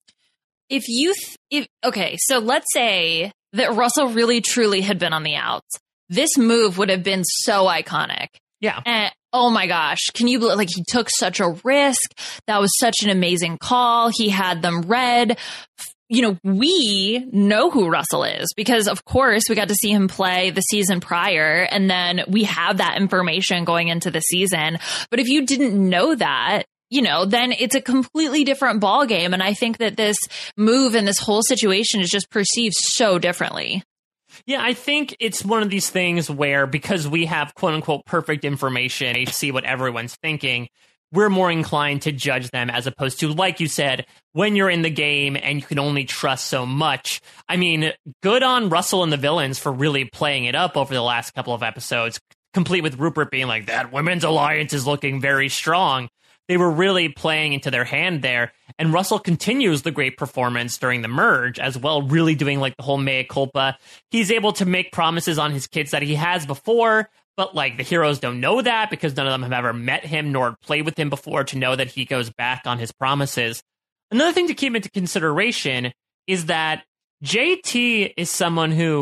If you, th- if okay, so let's say that Russell really truly had been on the outs. This move would have been so iconic. Yeah. And oh my gosh, can you believe, like, he took such a risk. That was such an amazing call. He had them read. You know, we know who Russell is because, of course, we got to see him play the season prior, and then we have that information going into the season. But if you didn't know that, you know, then it's a completely different ball game. And I think that this move and this whole situation is just perceived so differently. Yeah, I think it's one of these things where because we have quote unquote perfect information, to see what everyone's thinking, we're more inclined to judge them as opposed to, like you said, when you're in the game and you can only trust so much. I mean, good on Russell and the villains for really playing it up over the last couple of episodes, complete with Rupert being like, that women's alliance is looking very strong. They were really playing into their hand there. And Russell continues the great performance during the merge as well, really doing like the whole mea culpa. He's able to make promises on his kids that he has before, but like the heroes don't know that because none of them have ever met him nor played with him before to know that he goes back on his promises. Another thing to keep into consideration is that J T is someone who,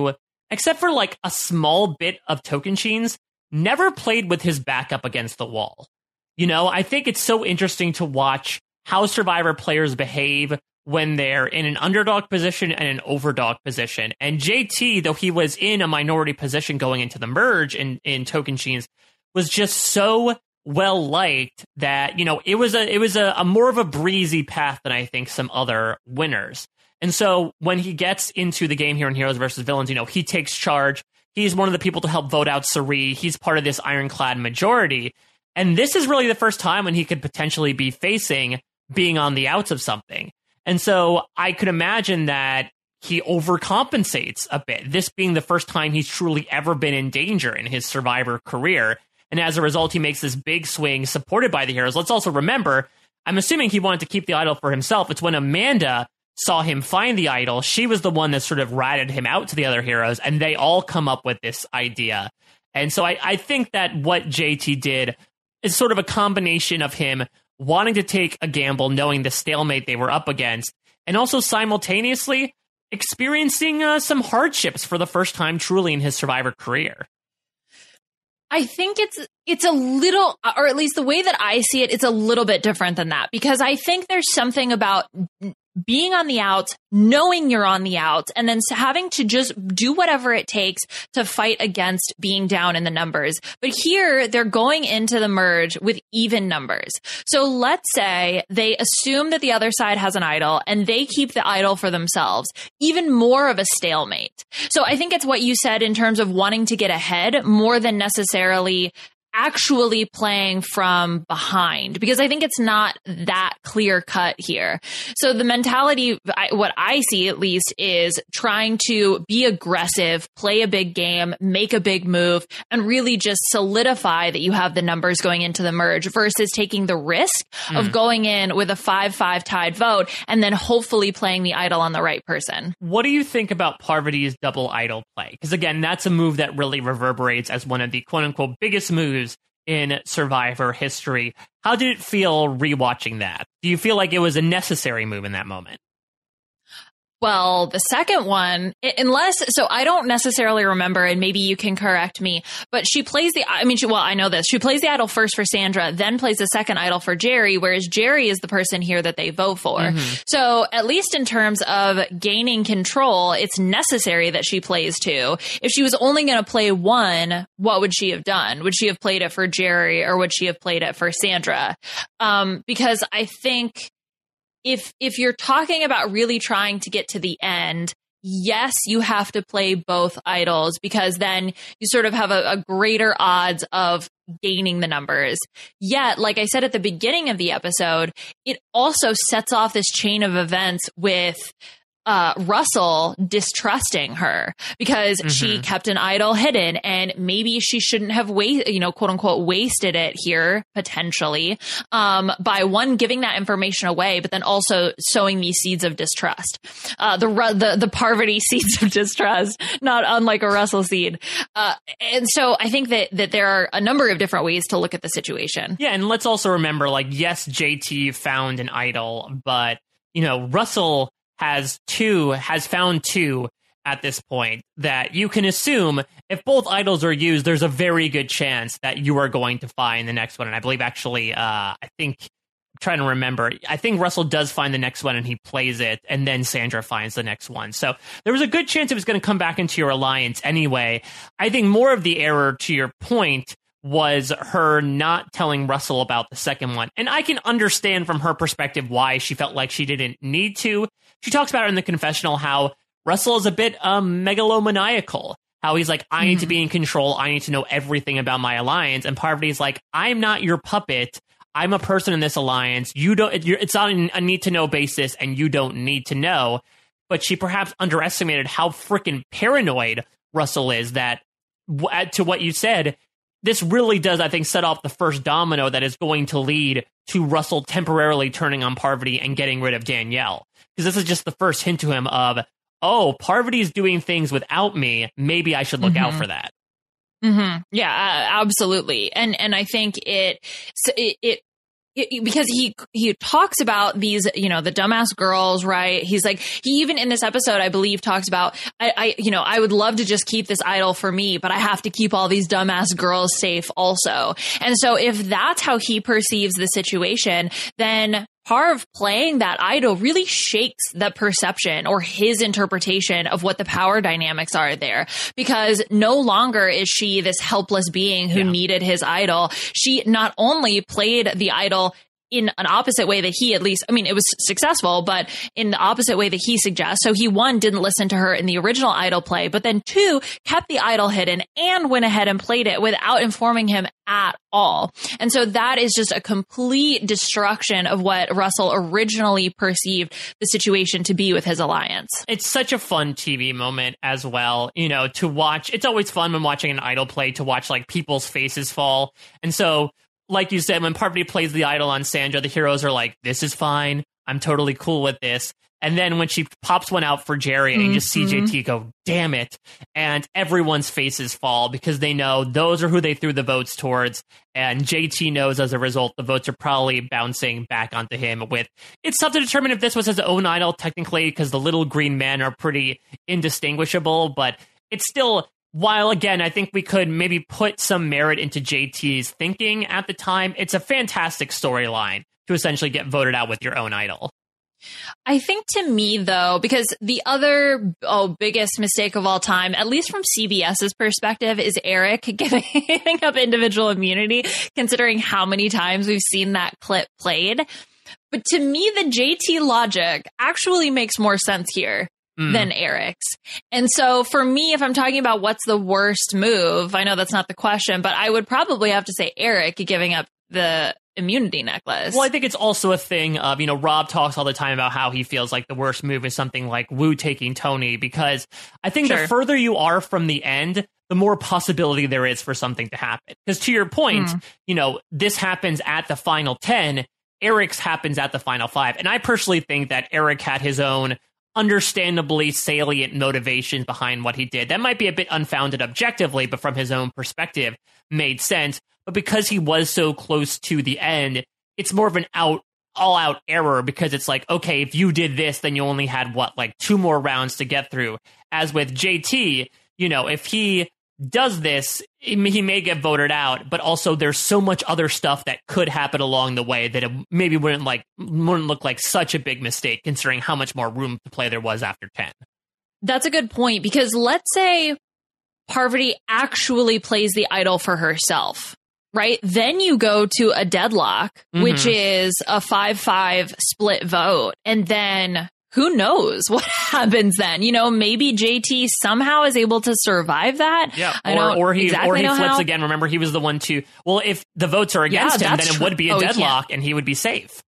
except for like a small bit of Tocantins, never played with his back up against the wall. You know, I think it's so interesting to watch how Survivor players behave when they're in an underdog position and an overdog position. And J T, though he was in a minority position going into the merge in, in Tocantins, was just so well liked that, you know, it was a it was a, a more of a breezy path than I think some other winners. And so when he gets into the game here in Heroes versus Villains, you know, he takes charge. He's one of the people to help vote out Cirie. He's part of this ironclad majority. And this is really the first time when he could potentially be facing being on the outs of something. And so I could imagine that he overcompensates a bit, this being the first time he's truly ever been in danger in his Survivor career. And as a result, he makes this big swing supported by the heroes. Let's also remember, I'm assuming he wanted to keep the idol for himself. It's when Amanda saw him find the idol. She was the one that sort of ratted him out to the other heroes, and they all come up with this idea. And so I, I think that what J T did is sort of a combination of him wanting to take a gamble, knowing the stalemate they were up against, and also simultaneously experiencing uh, some hardships for the first time truly in his Survivor career. I think it's it's a little, or at least the way that I see it, it's a little bit different than that, because I think there's something about being on the outs, knowing you're on the outs, and then having to just do whatever it takes to fight against being down in the numbers. But here, they're going into the merge with even numbers. So let's say they assume that the other side has an idol and they keep the idol for themselves. Even more of a stalemate. So I think it's what you said in terms of wanting to get ahead more than necessarily actually playing from behind, because I think it's not that clear cut here. So the mentality, I, what I see at least, is trying to be aggressive, play a big game, make a big move, and really just solidify that you have the numbers going into the merge versus taking the risk mm. of going in with a five five tied vote and then hopefully playing the idol on the right person. What do you think about Parvati's double idol play? Because again, that's a move that really reverberates as one of the quote unquote biggest moves in Survivor history. How did it feel rewatching that? Do you feel like it was a necessary move in that moment? Well, the second one, unless, so I don't necessarily remember, and maybe you can correct me, but she plays the, I mean, she, well, I know this. She plays the idol first for Sandra, then plays the second idol for Jerry, whereas Jerry is the person here that they vote for. Mm-hmm. So at least in terms of gaining control, it's necessary that she plays two. If she was only going to play one, what would she have done? Would she have played it for Jerry, or would she have played it for Sandra? Um, because I think If if you're talking about really trying to get to the end, yes, you have to play both idols, because then you sort of have a, a greater odds of gaining the numbers. Yet, like I said at the beginning of the episode, it also sets off this chain of events with uh, Russell distrusting her because mm-hmm. she kept an idol hidden, and maybe she shouldn't have wa- you know, quote unquote, wasted it here potentially, um, by one, giving that information away, but then also sowing these seeds of distrust, uh, the, the, the Parvati seeds of distrust, not unlike a Russell seed. Uh, and so I think that, that there are a number of different ways to look at the situation. Yeah. And let's also remember, like, yes, J T found an idol, but, you know, Russell has two, has found two at this point that you can assume if both idols are used, there's a very good chance that you are going to find the next one. And I believe actually, uh, I think, I'm trying to remember, I think Russell does find the next one and he plays it, and then Sandra finds the next one. So there was a good chance it was going to come back into your alliance anyway. I think more of the error, to your point, was her not telling Russell about the second one. And I can understand from her perspective why she felt like she didn't need to. She talks about it in the confessional how Russell is a bit um, megalomaniacal. How he's like, I mm-hmm. need to be in control. I need to know everything about my alliance. And Parvati's like, I'm not your puppet. I'm a person in this alliance. You don't. You're, it's on a need to know basis, and you don't need to know. But she perhaps underestimated how freaking paranoid Russell is. That, to what you said, this really does, I think, set off the first domino that is going to lead to Russell temporarily turning on Parvati and getting rid of Danielle. Because this is just the first hint to him of, oh, Parvati's doing things without me. Maybe I should look mm-hmm. out for that. Mm-hmm. Yeah, uh, absolutely. And and I think it, it it it, because he he talks about these, you know, the dumbass girls, right? He's like, he even in this episode, I believe, talks about, I, I, you know, I would love to just keep this idol for me, but I have to keep all these dumbass girls safe also. And so if that's how he perceives the situation, then part of playing that idol really shakes the perception or his interpretation of what the power dynamics are there, because no longer is she this helpless being who yeah. needed his idol. She not only played the idol in an opposite way that he, at least, I mean, it was successful, but in the opposite way that he suggests. So he, one, didn't listen to her in the original idol play, but then two, kept the idol hidden and went ahead and played it without informing him at all. And so that is just a complete destruction of what Russell originally perceived the situation to be with his alliance. It's such a fun T V moment as well, you know, to watch. It's always fun when watching an idol play to watch like people's faces fall. And so, like you said, when Parvati plays the idol on Sandra, the heroes are like, this is fine. I'm totally cool with this. And then when she pops one out for Jerry, and you just see Mm-hmm. J T go, damn it. And everyone's faces fall because they know those are who they threw the votes towards. And J T knows as a result, the votes are probably bouncing back onto him with, it's tough to determine if this was his own idol technically, because the little green men are pretty indistinguishable, but it's still, while, again, I think we could maybe put some merit into J T's thinking at the time, it's a fantastic storyline to essentially get voted out with your own idol. I think to me, though, because the other oh biggest mistake of all time, at least from CBS's perspective, is Eric giving, giving up individual immunity, considering how many times we've seen that clip played. But to me, the J T logic actually makes more sense here mm. than Eric's. And so for me, if I'm talking about what's the worst move, I know that's not the question, but I would probably have to say Eric giving up the immunity necklace. Well, I think it's also a thing of, you know, Rob talks all the time about how he feels like the worst move is something like Wu taking Tony, because I think sure. the further you are from the end, the more possibility there is for something to happen. Because to your point, mm. you know, this happens at the final ten, Eric's happens at the final five. And I personally think that Eric had his own understandably salient motivations behind what he did. That might be a bit unfounded objectively, but from his own perspective made sense. But because he was so close to the end, it's more of an out, all-out error, because it's like, okay, if you did this, then you only had, what, like two more rounds to get through. As with J T, you know, if he does this, he may get voted out, but also there's so much other stuff that could happen along the way that it maybe wouldn't like wouldn't look like such a big mistake, considering how much more room to play there was after ten. That's a good point, because let's say Parvati actually plays the idol for herself. Right? Then you go to a deadlock, mm-hmm. which is a five five split vote. And then who knows what happens then? You know, maybe J T somehow is able to survive that. Yeah. I or, don't or he, exactly or he know flips how. again. Remember, he was the one to, well, if the votes are against yeah, him, then it true. would be a oh, deadlock and he would be safe.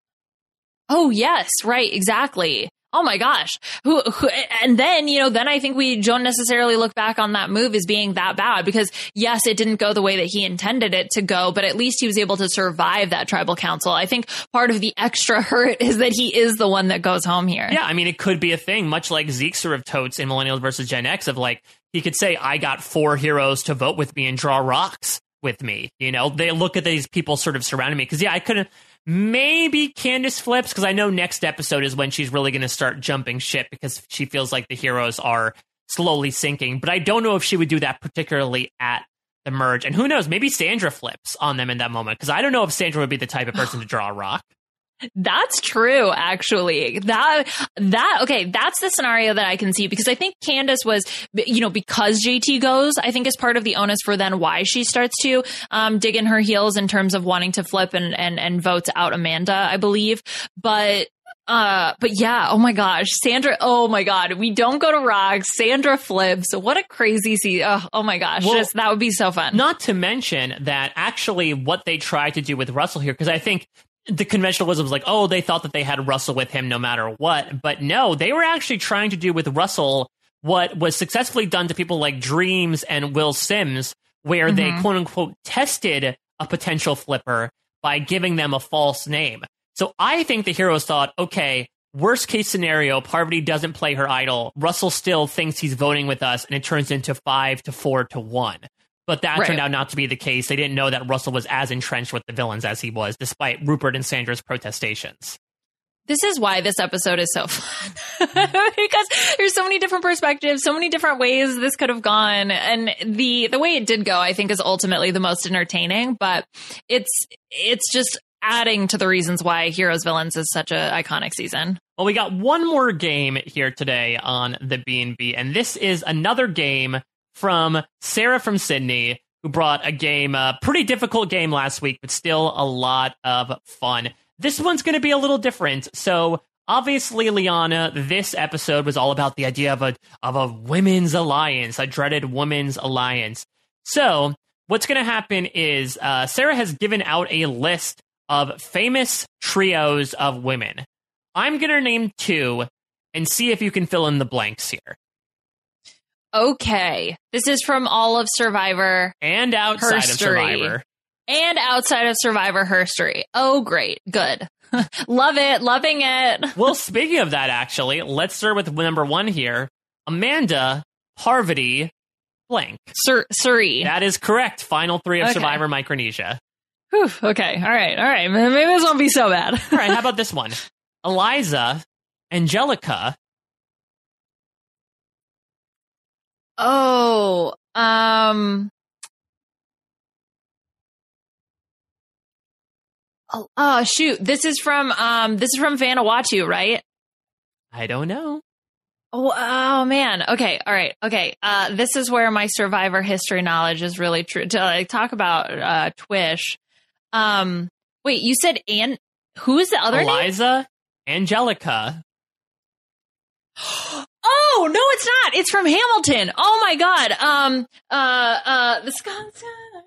Oh, yes. Right. Exactly. Oh my gosh. Who, who, and then, you know, then I think we don't necessarily look back on that move as being that bad, because yes, it didn't go the way that he intended it to go, but at least he was able to survive that tribal council. I think part of the extra hurt is that he is the one that goes home here. Yeah. I mean, it could be a thing, much like Zeke sort of totes in Millennials versus Gen X, of like, he could say, I got four heroes to vote with me and draw rocks with me. You know, they look at these people sort of surrounding me. Cause yeah, I couldn't, maybe Candace flips, because I know next episode is when she's really going to start jumping ship, because she feels like the heroes are slowly sinking. But I don't know if she would do that particularly at the merge. And who knows, maybe Sandra flips on them in that moment, because I don't know if Sandra would be the type of person to draw a rock. That's true, actually. That, that, okay, that's the scenario that I can see, because I think Candace was, you know, because J T goes, I think is part of the onus for then why she starts to um, dig in her heels in terms of wanting to flip and, and, and votes out Amanda, I believe. But, uh, but yeah, oh my gosh, Sandra, oh my God, we don't go to rocks, Sandra flips. What a crazy scene. Oh, oh my gosh, well, just, that would be so fun. Not to mention that actually what they tried to do with Russell here, because I think the conventional wisdom was like, oh, they thought that they had Russell with him no matter what. But no, they were actually trying to do with Russell what was successfully done to people like Dreams and Will Sims, where mm-hmm. they, quote unquote, tested a potential flipper by giving them a false name. So I think the heroes thought, okay, worst case scenario, Parvati doesn't play her idol. Russell still thinks he's voting with us, and it turns into five to four to one. But that Right. turned out not to be the case. They didn't know that Russell was as entrenched with the villains as he was, despite Rupert and Sandra's protestations. This is why this episode is so fun. Because there's so many different perspectives, so many different ways this could have gone. And the the way it did go, I think, is ultimately the most entertaining. But it's it's just adding to the reasons why Heroes Villains is such an iconic season. Well, we got one more game here today on the B and B, and this is another game from Sarah from Sydney, who brought a game, a pretty difficult game last week, but still a lot of fun. This one's going to be a little different. So obviously, Liana, this episode was all about the idea of a of a women's alliance, a dreaded women's alliance. So what's going to happen is uh, Sarah has given out a list of famous trios of women. I'm going to name two and see if you can fill in the blanks here. Okay. This is from all of Survivor. And outside of Survivor. And outside of Survivor Herstory. Oh, great. Good. Love it. Loving it. Well, speaking of that, actually, let's start with number one here. Amanda, Parvati, blank. Sur- Suri. That is correct. Final three of Okay. Survivor Micronesia. Whew, okay. All right. All right. Maybe this won't be so bad. All right. How about this one? Eliza, Angelica. Oh, um, oh, oh, shoot. This is from, um, this is from Vanuatu, right? I don't know. Oh, oh man. Okay. All right. Okay. Uh, this is where my Survivor history knowledge is really true. To like talk about, uh, Twish. Um, wait, you said, and who is the other name? Eliza, Angelica. Oh, no, it's not. It's from Hamilton. Oh my God. Um, uh, uh, the Wisconsin.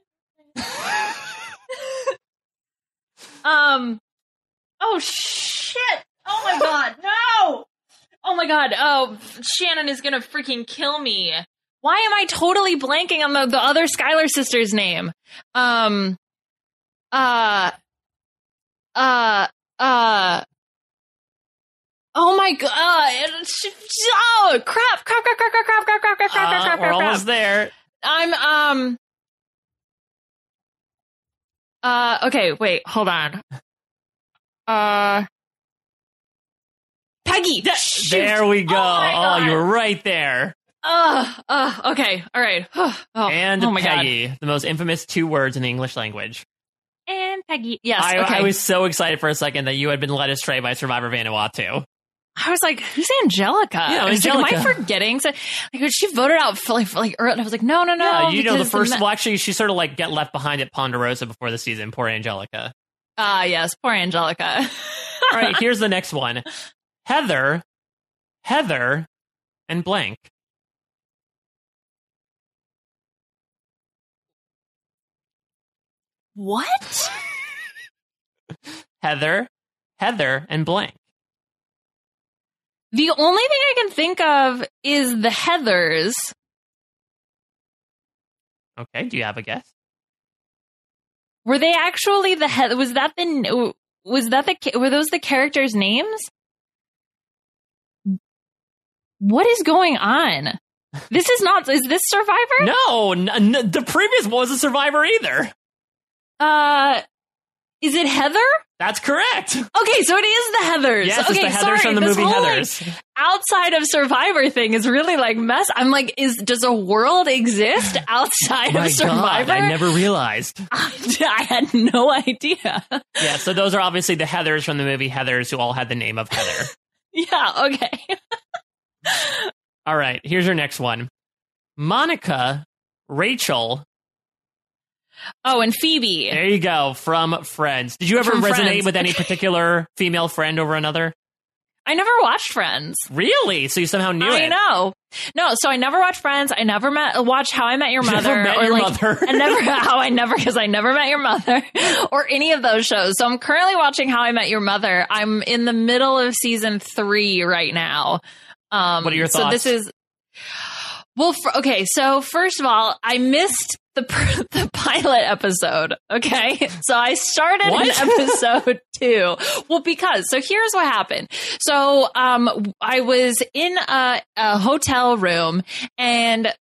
um, oh shit. Oh my God. No. Oh my God. Oh, Shannon is gonna freaking kill me. Why am I totally blanking on the, the other Skylar sister's name? Um, uh, uh, uh, Oh my god! Oh crap! Crap! Crap! Crap! Crap! Crap! Crap! Crap! Crap! Crap! Crap! Uh, Crap! we're Crap! almost there. I'm um. Uh. Okay. Wait. Hold on. Uh. Peggy. Shoot. There we go. Oh, my Oh, God. you were right there. Uh. Uh. Okay. All right. Oh. And oh my Peggy, God. the most infamous two words in the English language. And Peggy. Yes. I, okay. I was so excited for a second that you had been led astray by Survivor Vanuatu. I was like, "Who's Angelica?" Yeah, I was like, Angelica. am I forgetting? So, like, she voted out for like, for like early. I was like, "No, no, no." Yeah, you know, the because first, ma- well, actually, she sort of like get left behind at Ponderosa before the season. Poor Angelica. Ah, yes, poor Angelica. All right, here's the next one. Heather, Heather, and blank. What? Heather, Heather, and blank. The only thing I can think of is the Heathers. Okay, do you have a guess? Were they actually the Heather? Was that the was that the were those the characters' names? What is going on? This is not. Is this Survivor? No, n- n- the previous one wasn't Survivor either. Uh, is it Heather? That's correct. Okay, so it is the Heathers. Yes, okay, it's the Heathers sorry, from the this movie whole, like, Heathers. outside of Survivor thing is really like mess. I'm like, is does a world exist outside My of Survivor? God, I never realized. I had no idea. Yeah, so those are obviously the Heathers from the movie Heathers who all had the name of Heather. Yeah, okay. All right, here's your next one. Monica, Rachel. Oh, and Phoebe. There you go, from Friends. Did you ever From resonate Friends. with any particular female friend over another? I never watched Friends. Really? So you somehow knew I it? know. No, so I never watched Friends. I never met watched How I Met Your You Mother. never met or your like, mother. I never How I Never because I never met your mother or any of those shows. So I'm currently watching How I Met Your Mother. I'm in the middle of season three right now. Um, What are your so thoughts? this is well. For, okay, so first of all, I missed the the pilot episode. Okay, so I started What? in episode two. Well, because so here's what happened. So um, I was in a, a hotel room, and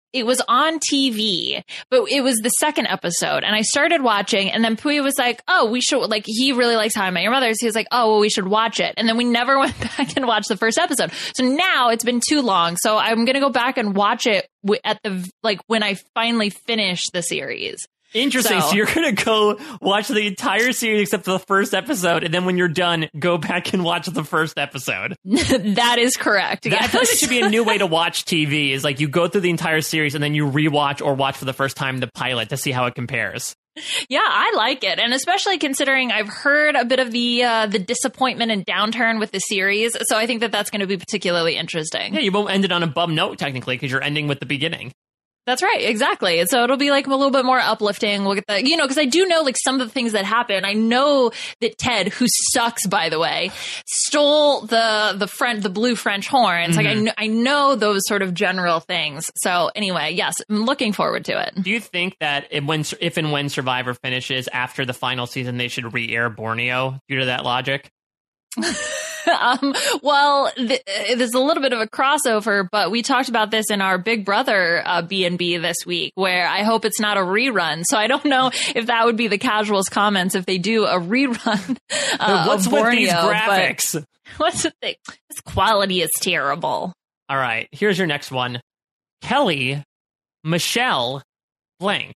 it was on T V, but it was the second episode. And I started watching, and then Puya was like, oh, we should, like, he really likes How I Met Your Mother. So he was like, oh, well, we should watch it. And then we never went back and watched the first episode. So now it's been too long. So I'm going to go back and watch it w- at the, like, when I finally finish the series. Interesting. So, so you're going to go watch the entire series except for the first episode, and then when you're done, go back and watch the first episode. That is correct. That, yes. I feel like it should be a new way to watch T V, is like you go through the entire series and then you rewatch or watch for the first time the pilot to see how it compares. Yeah, I like it. And especially considering I've heard a bit of the uh, the disappointment and downturn with the series. So I think that that's going to be particularly interesting. Yeah, you won't end it on a bum note, technically, because you're ending with the beginning. That's right. Exactly. So it'll be like a little bit more uplifting. We'll get the, you know, because I do know like some of the things that happen. I know that Ted, who sucks, by the way, stole the the French, the blue French horns. Mm-hmm. Like I, kn- I know those sort of general things. So anyway, yes, I'm looking forward to it. Do you think that if, when, if and when Survivor finishes after the final season, they should re-air Borneo due to that logic? um, well, th- there's a little bit of a crossover, but we talked about this in our Big Brother uh, B and B this week, where I hope it's not a rerun. So I don't know if that would be the casuals' comments if they do a rerun. Uh, what's of with Borneo, these graphics? What's the thing? This quality is terrible. All right, here's your next one: Kelly, Michelle, blank.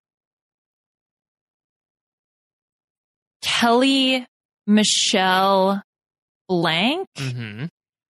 Kelly, Michelle, blank? Mm-hmm.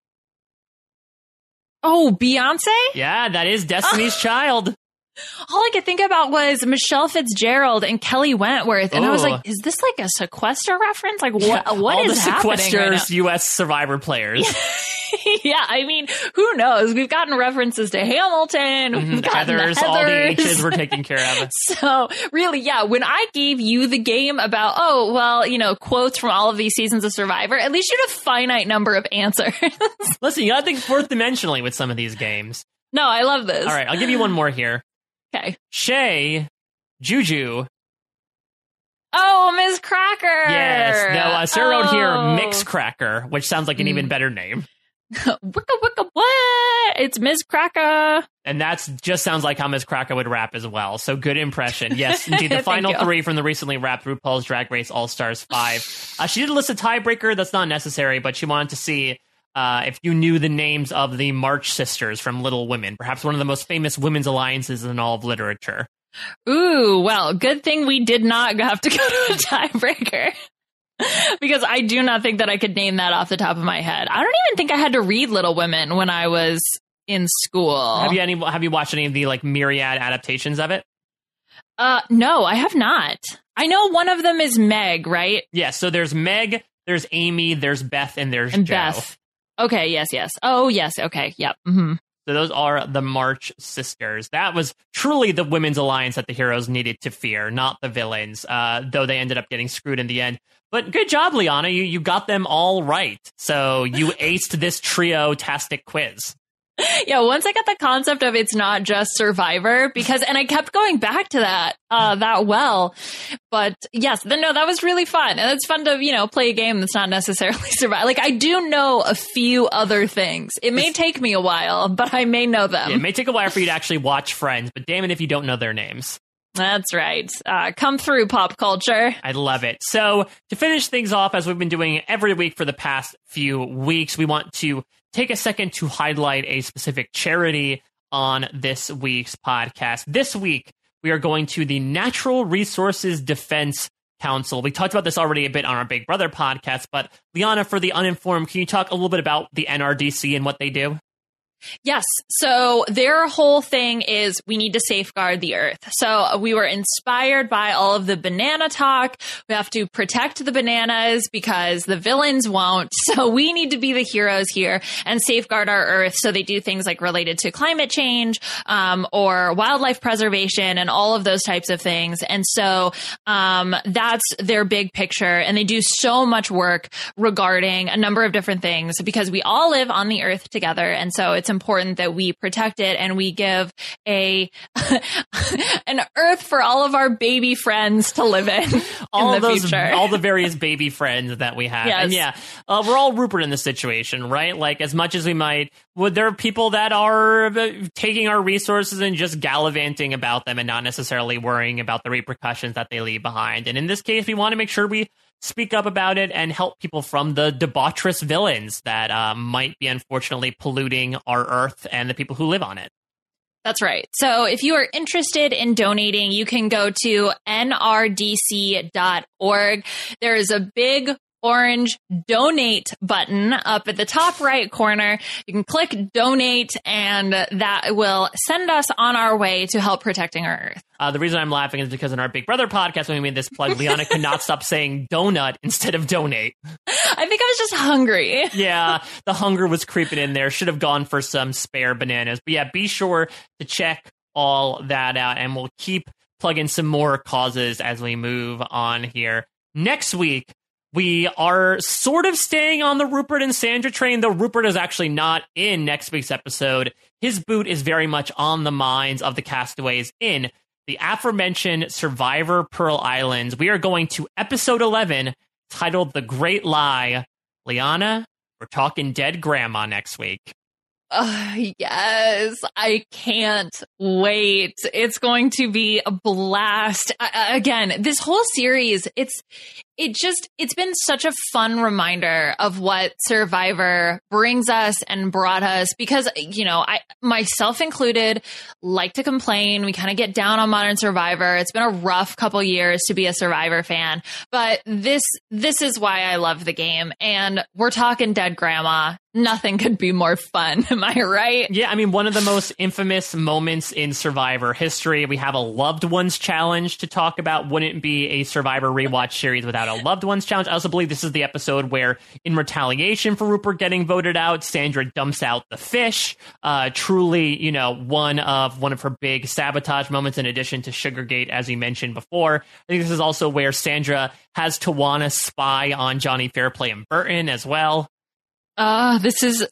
Oh, Beyonce? Yeah, that is Destiny's Child. All I could think about was Michelle Fitzgerald and Kelly Wentworth. And Ooh. I was like, is this like a sequester reference? Like, what, Yeah, what all is the happening sequesters right now? U S Survivor players. Yeah, I mean, who knows? We've gotten references to Hamilton. We've Mm-hmm. gotten Heathers, the Heathers. all the H's were taken care of. So really, yeah, when I gave you the game about, oh, well, you know, quotes from all of these seasons of Survivor, at least you had a finite number of answers. Listen, you gotta think fourth dimensionally with some of these games. No, I love this. All right, I'll give you one more here. Okay. Shay, Juju. Oh, Miz Cracker. Yes. No, uh, Sarah wrote oh. here Mix Cracker, which sounds like an Mm. even better name. Wicka wicka what? It's Miz Cracker. And that's just sounds like how Miz Cracker would rap as well. So good impression. Yes, indeed. The Thank final you. three from the recently wrapped RuPaul's Drag Race All-Stars five. Uh, she did list a tiebreaker. That's not necessary, but she wanted to see uh, if you knew the names of the March sisters from Little Women, perhaps one of the most famous women's alliances in all of literature. Ooh, well, good thing we did not have to go to a tiebreaker. Because I do not think that I could name that off the top of my head. I don't even think I had to read Little Women when I was in school. Have you any? Have you watched any of the like myriad adaptations of it? Uh, no, I have not. I know one of them is Meg, right? Yeah. So there's Meg, there's Amy, there's Beth, and there's And Joe. Beth. Okay, yes, yes. Oh, yes, okay, yep. Mm-hmm. So those are the March sisters. That was truly the women's alliance that the heroes needed to fear, not the villains, uh, though they ended up getting screwed in the end. But good job, Liana. You you got them all right. So you aced this trio-tastic quiz. Yeah, once I got the concept of it's not just Survivor, because, and I kept going back to that, uh, that well. But yes, then no, that was really fun. And it's fun to, you know, play a game that's not necessarily Survivor. Like, I do know a few other things. It may take me a while, but I may know them. Yeah, it may take a while for you to actually watch Friends, but damn it if you don't know their names. That's right. Uh, come through, pop culture. I love it. So to finish things off, as we've been doing every week for the past few weeks, we want to take a second to highlight a specific charity on this week's podcast. This week, we are going to the Natural Resources Defense Council. We talked about this already a bit on our Big Brother podcast, but Liana, for the uninformed, can you talk a little bit about the N R D C and what they do? Yes. So their whole thing is we need to safeguard the earth. So we were inspired by all of the banana talk. We have to protect the bananas because the villains won't. So we need to be the heroes here and safeguard our earth. So they do things like related to climate change, um, or wildlife preservation and all of those types of things. And so, um, that's their big picture. And they do so much work regarding a number of different things because we all live on the earth together. And so it's it's important that we protect it and we give a an Earth for all of our baby friends to live in. all in the those, future. all the various baby friends that we have. Yes. And yeah, uh, we're all Rupert in this situation, right? Like, as much as we might, would there are people that are uh, taking our resources and just gallivanting about them and not necessarily worrying about the repercussions that they leave behind. And in this case, we want to make sure we speak up about it and help people from the debaucherous villains that uh, might be unfortunately polluting our Earth and the people who live on it. That's right. So if you are interested in donating, you can go to N R D C dot org. There is a big orange donate button up at the top right corner. You can click donate, and that will send us on our way to help protecting our Earth. Uh, the reason I'm laughing is because in our Big Brother podcast, when we made this plug, Liana could not stop saying donut instead of donate. I think I was just hungry. Yeah, the hunger was creeping in there. Should have gone for some spare bananas. But yeah, be sure to check all that out, and we'll keep plugging some more causes as we move on here. Next week, we are sort of staying on the Rupert and Sandra train, though Rupert is actually not in next week's episode. His boot is very much on the minds of the castaways in the aforementioned Survivor Pearl Islands. We are going to episode eleven, titled The Great Lie. Liana, we're talking dead grandma next week. Uh, yes, I can't wait. It's going to be a blast. I, again, this whole series, it's it just it's been such a fun reminder of what Survivor brings us and brought us, because, you know, I myself included like to complain. We kind of get down on modern Survivor. It's been a rough couple years to be a Survivor fan, but this this is why I love the game. And we're talking dead grandma. Nothing could be more fun. Am I right? Yeah, I mean, one of the most infamous moments in Survivor history. We have a loved ones challenge to talk about. Wouldn't be a Survivor rewatch series without a loved ones challenge. I also believe this is the episode where, in retaliation for Rupert getting voted out, Sandra dumps out the fish. Uh, truly, you know, one of one of her big sabotage moments, in addition to Sugargate, as we mentioned before. I think this is also where Sandra has Tawana spy on Johnny Fairplay and Burton as well. Oh, this is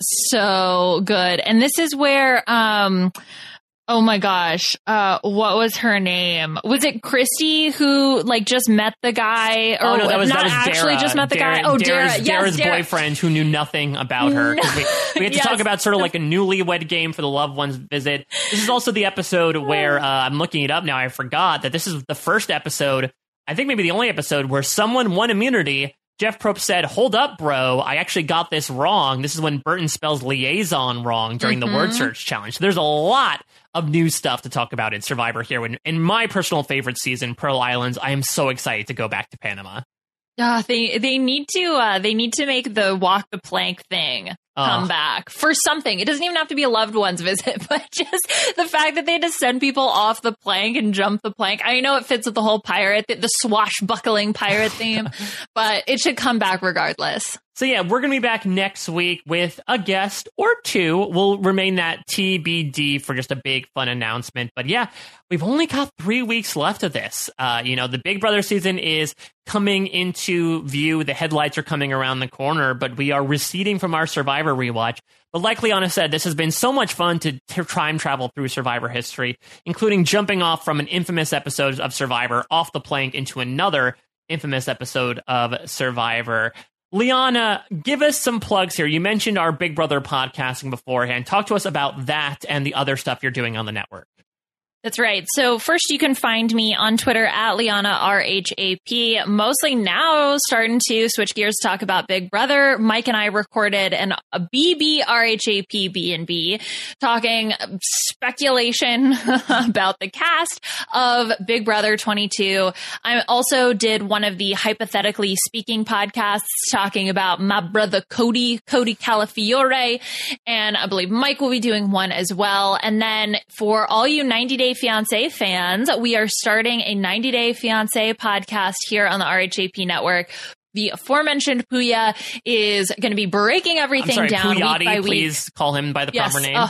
so good. And this is where, um, oh my gosh, uh, what was her name? Was it Christy who, like, just met the guy? Or oh, no, that was, not that was actually Dara. just met the Dara, guy? Oh, Dara's, Dara. Yes, Dara's Dara. boyfriend who knew nothing about her. No. We, we had to Yes. talk about sort of like a newlywed game for the loved ones visit. This is also the episode where, uh, I'm looking it up now, I forgot that this is the first episode, I think maybe the only episode, where someone won immunity. Jeff Probst said, hold up, bro, I actually got this wrong. This is when Burton spells liaison wrong during Mm-hmm. the word search challenge. So there's a lot of new stuff to talk about in Survivor here. When, in my personal favorite season, Pearl Islands, I am so excited to go back to Panama. Uh, they they need to uh, they need to make the walk the plank thing come Oh. back for something. It doesn't even have to be a loved one's visit, but just the fact that they just send people off the plank and jump the plank. I know it fits with the whole pirate, the, the swashbuckling pirate theme, but it should come back regardless. So yeah, we're going to be back next week with a guest or two. We'll remain that T B D for just a big fun announcement. But yeah, we've only got three weeks left of this. Uh, you know, the Big Brother season is coming into view. The headlights are coming around the corner, but we are receding from our Survivor rewatch. But like Liana said, this has been so much fun to, to time travel through Survivor history, including jumping off from an infamous episode of Survivor off the plank into another infamous episode of Survivor. Liana, give us some plugs here. You mentioned our Big Brother podcasting beforehand. Talk to us about that and the other stuff you're doing on the network. That's right. So first, you can find me on Twitter at Liana R H A P. Mostly now starting to switch gears to talk about Big Brother. Mike and I recorded an, a B B R H A P B and B talking speculation about the cast of Big Brother twenty-two. I also did one of the Hypothetically Speaking podcasts talking about my brother Cody, Cody Calafiore. And I believe Mike will be doing one as well. And then for all you ninety Day Fiancé fans, we are starting a ninety Day Fiancé podcast here on the R H A P network. The aforementioned Puya is going to be breaking everything I'm sorry, down Puyati, week by week. please call him by the Yes. proper name. Uh,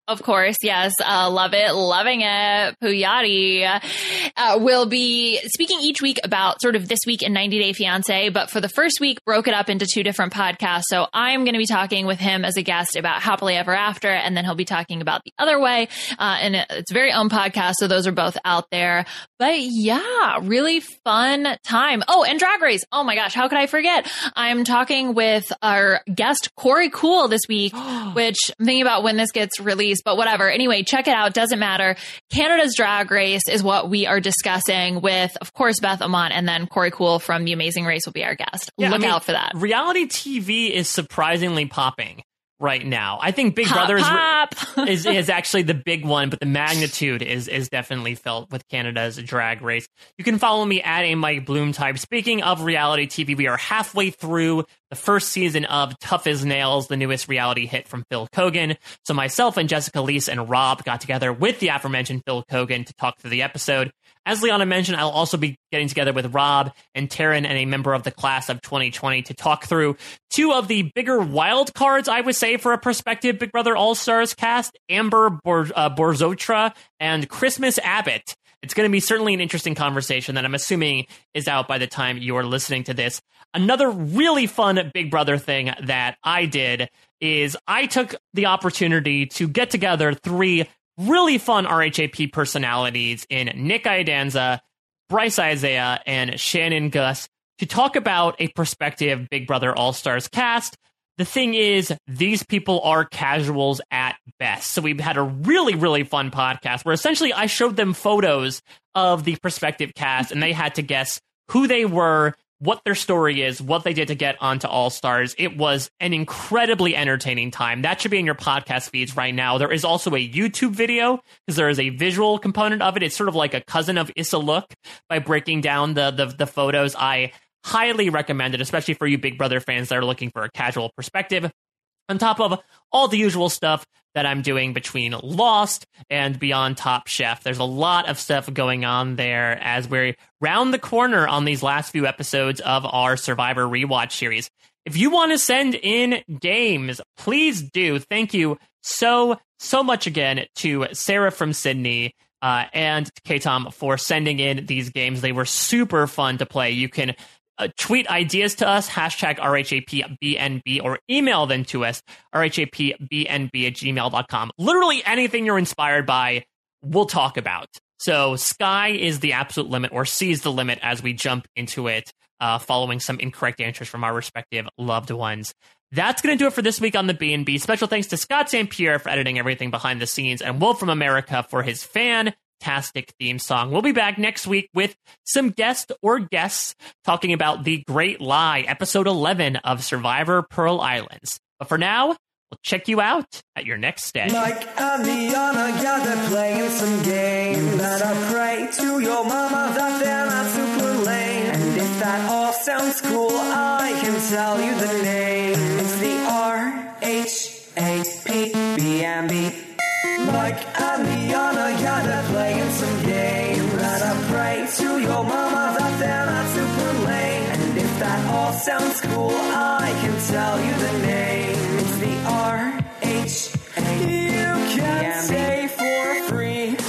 Of course, yes. Uh, love it. Loving it. Pooyati uh, will be speaking each week about sort of this week in ninety Day Fiancé, but for the first week, broke it up into two different podcasts. So I'm going to be talking with him as a guest about Happily Ever After, and then he'll be talking about The Other Way, uh, and it's very own podcast. So those are both out there. But yeah, really fun time. Oh, and Drag Race. Oh my gosh, how could I forget? I'm talking with our guest, Corey Cool, this week, which I'm thinking about when this gets released. But whatever. Anyway, check it out. Doesn't matter. Canada's Drag Race is what we are discussing with, of course, Beth Amont, and then Corey Cool from The Amazing Race will be our guest. Yeah, Look I mean, out for that. Reality T V is surprisingly popping right now. I think Big Pop, Brother is, pop. is is actually the big one, but the magnitude is is definitely felt with Canada's Drag Race. You can follow me at a Mike Bloom type. Speaking of reality T V, we are halfway through the first season of Tough as Nails, the newest reality hit from Phil Kogan. So myself and Jessica Leese and Rob got together with the aforementioned Phil Kogan to talk through the episode. As Liana mentioned, I'll also be getting together with Rob and Taryn and a member of the class of twenty twenty to talk through two of the bigger wild cards, I would say, for a prospective Big Brother All-Stars cast, Amber Bor- uh, Borzotra and Christmas Abbott. It's going to be certainly an interesting conversation that I'm assuming is out by the time you're listening to this. Another really fun Big Brother thing that I did is I took the opportunity to get together three really fun R H A P personalities in Nick Iadanza, Bryce Isaiah, and Shannon Gus to talk about a prospective Big Brother All-Stars cast. The thing is, these people are casuals at best. So we've had a really, really fun podcast where essentially I showed them photos of the prospective cast and they had to guess who they were, what their story is, what they did to get onto All-Stars. It was an incredibly entertaining time. That should be in your podcast feeds right now. There is also a YouTube video because there is a visual component of it. It's sort of like a cousin of Issa Look by breaking down the, the, the photos. I highly recommend it, especially for you Big Brother fans that are looking for a casual perspective. On top of all the usual stuff that I'm doing between Lost and Beyond Top Chef. There's a lot of stuff going on there as we round the corner on these last few episodes of our Survivor Rewatch series. If you want to send in games, please do. Thank you so, so much again to Sarah from Sydney uh, and K-Tom for sending in these games. They were super fun to play. You can Uh, tweet ideas to us, hashtag R H A P B N B, or email them to us, R H A P B N B at gmail dot com. Literally anything you're inspired by, we'll talk about. So sky is the absolute limit, or sea's the limit as we jump into it, uh, following some incorrect answers from our respective loved ones. That's going to do it for this week on the B and B. Special thanks to Scott Saint Pierre for editing everything behind the scenes, and Wolf from America for his fan fantastic theme song. We'll be back next week with some guests or guests talking about The Great Lie, episode eleven of Survivor Pearl Islands. But for now, we'll check you out at your next stay. Mike and Liana, yeah, they're playing some games. Better pray to your mama that they're not super lame. And if that all sounds cool, I can tell you the name. It's the R H A P B and B. Mike and Liana, yeah, they're playing some games. Better pray to your mama that they're not super lame. And if that all sounds cool, I can tell you the name. It's the R H A P B. You can stay for free.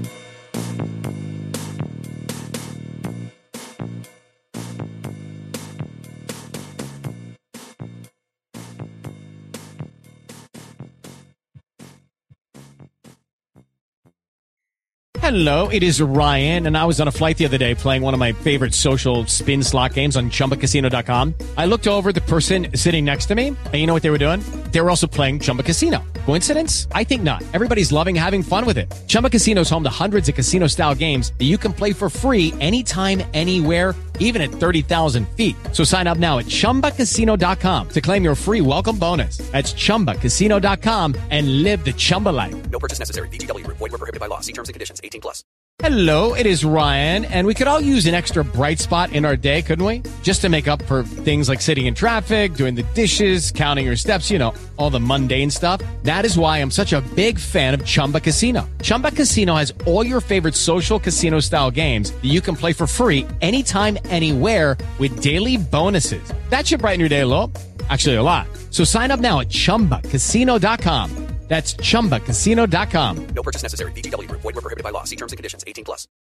Hello, it is Ryan, and I was on a flight the other day playing one of my favorite social spin slot games on Chumba Casino dot com. I looked over at the person sitting next to me, and you know what they were doing? They were also playing Chumba Casino. Coincidence? I think not. Everybody's loving having fun with it. Chumba Casino is home to hundreds of casino-style games that you can play for free anytime, anywhere, even at thirty thousand feet. So sign up now at Chumba Casino dot com to claim your free welcome bonus. That's Chumba Casino dot com and live the Chumba life. No purchase necessary. V G W. Void where prohibited by law. See terms and conditions. eighteen plus. Hello, it is Ryan, and we could all use an extra bright spot in our day, couldn't we? Just to make up for things like sitting in traffic, doing the dishes, counting your steps, you know, all the mundane stuff. That is why I'm such a big fan of Chumba Casino. Chumba Casino has all your favorite social casino-style games that you can play for free anytime, anywhere with daily bonuses. That should brighten your day a little. Actually, a lot. So sign up now at Chumba Casino dot com. That's chumba casino dot com. No purchase necessary. V G W Group. Void where prohibited by law. See terms and conditions. eighteen plus.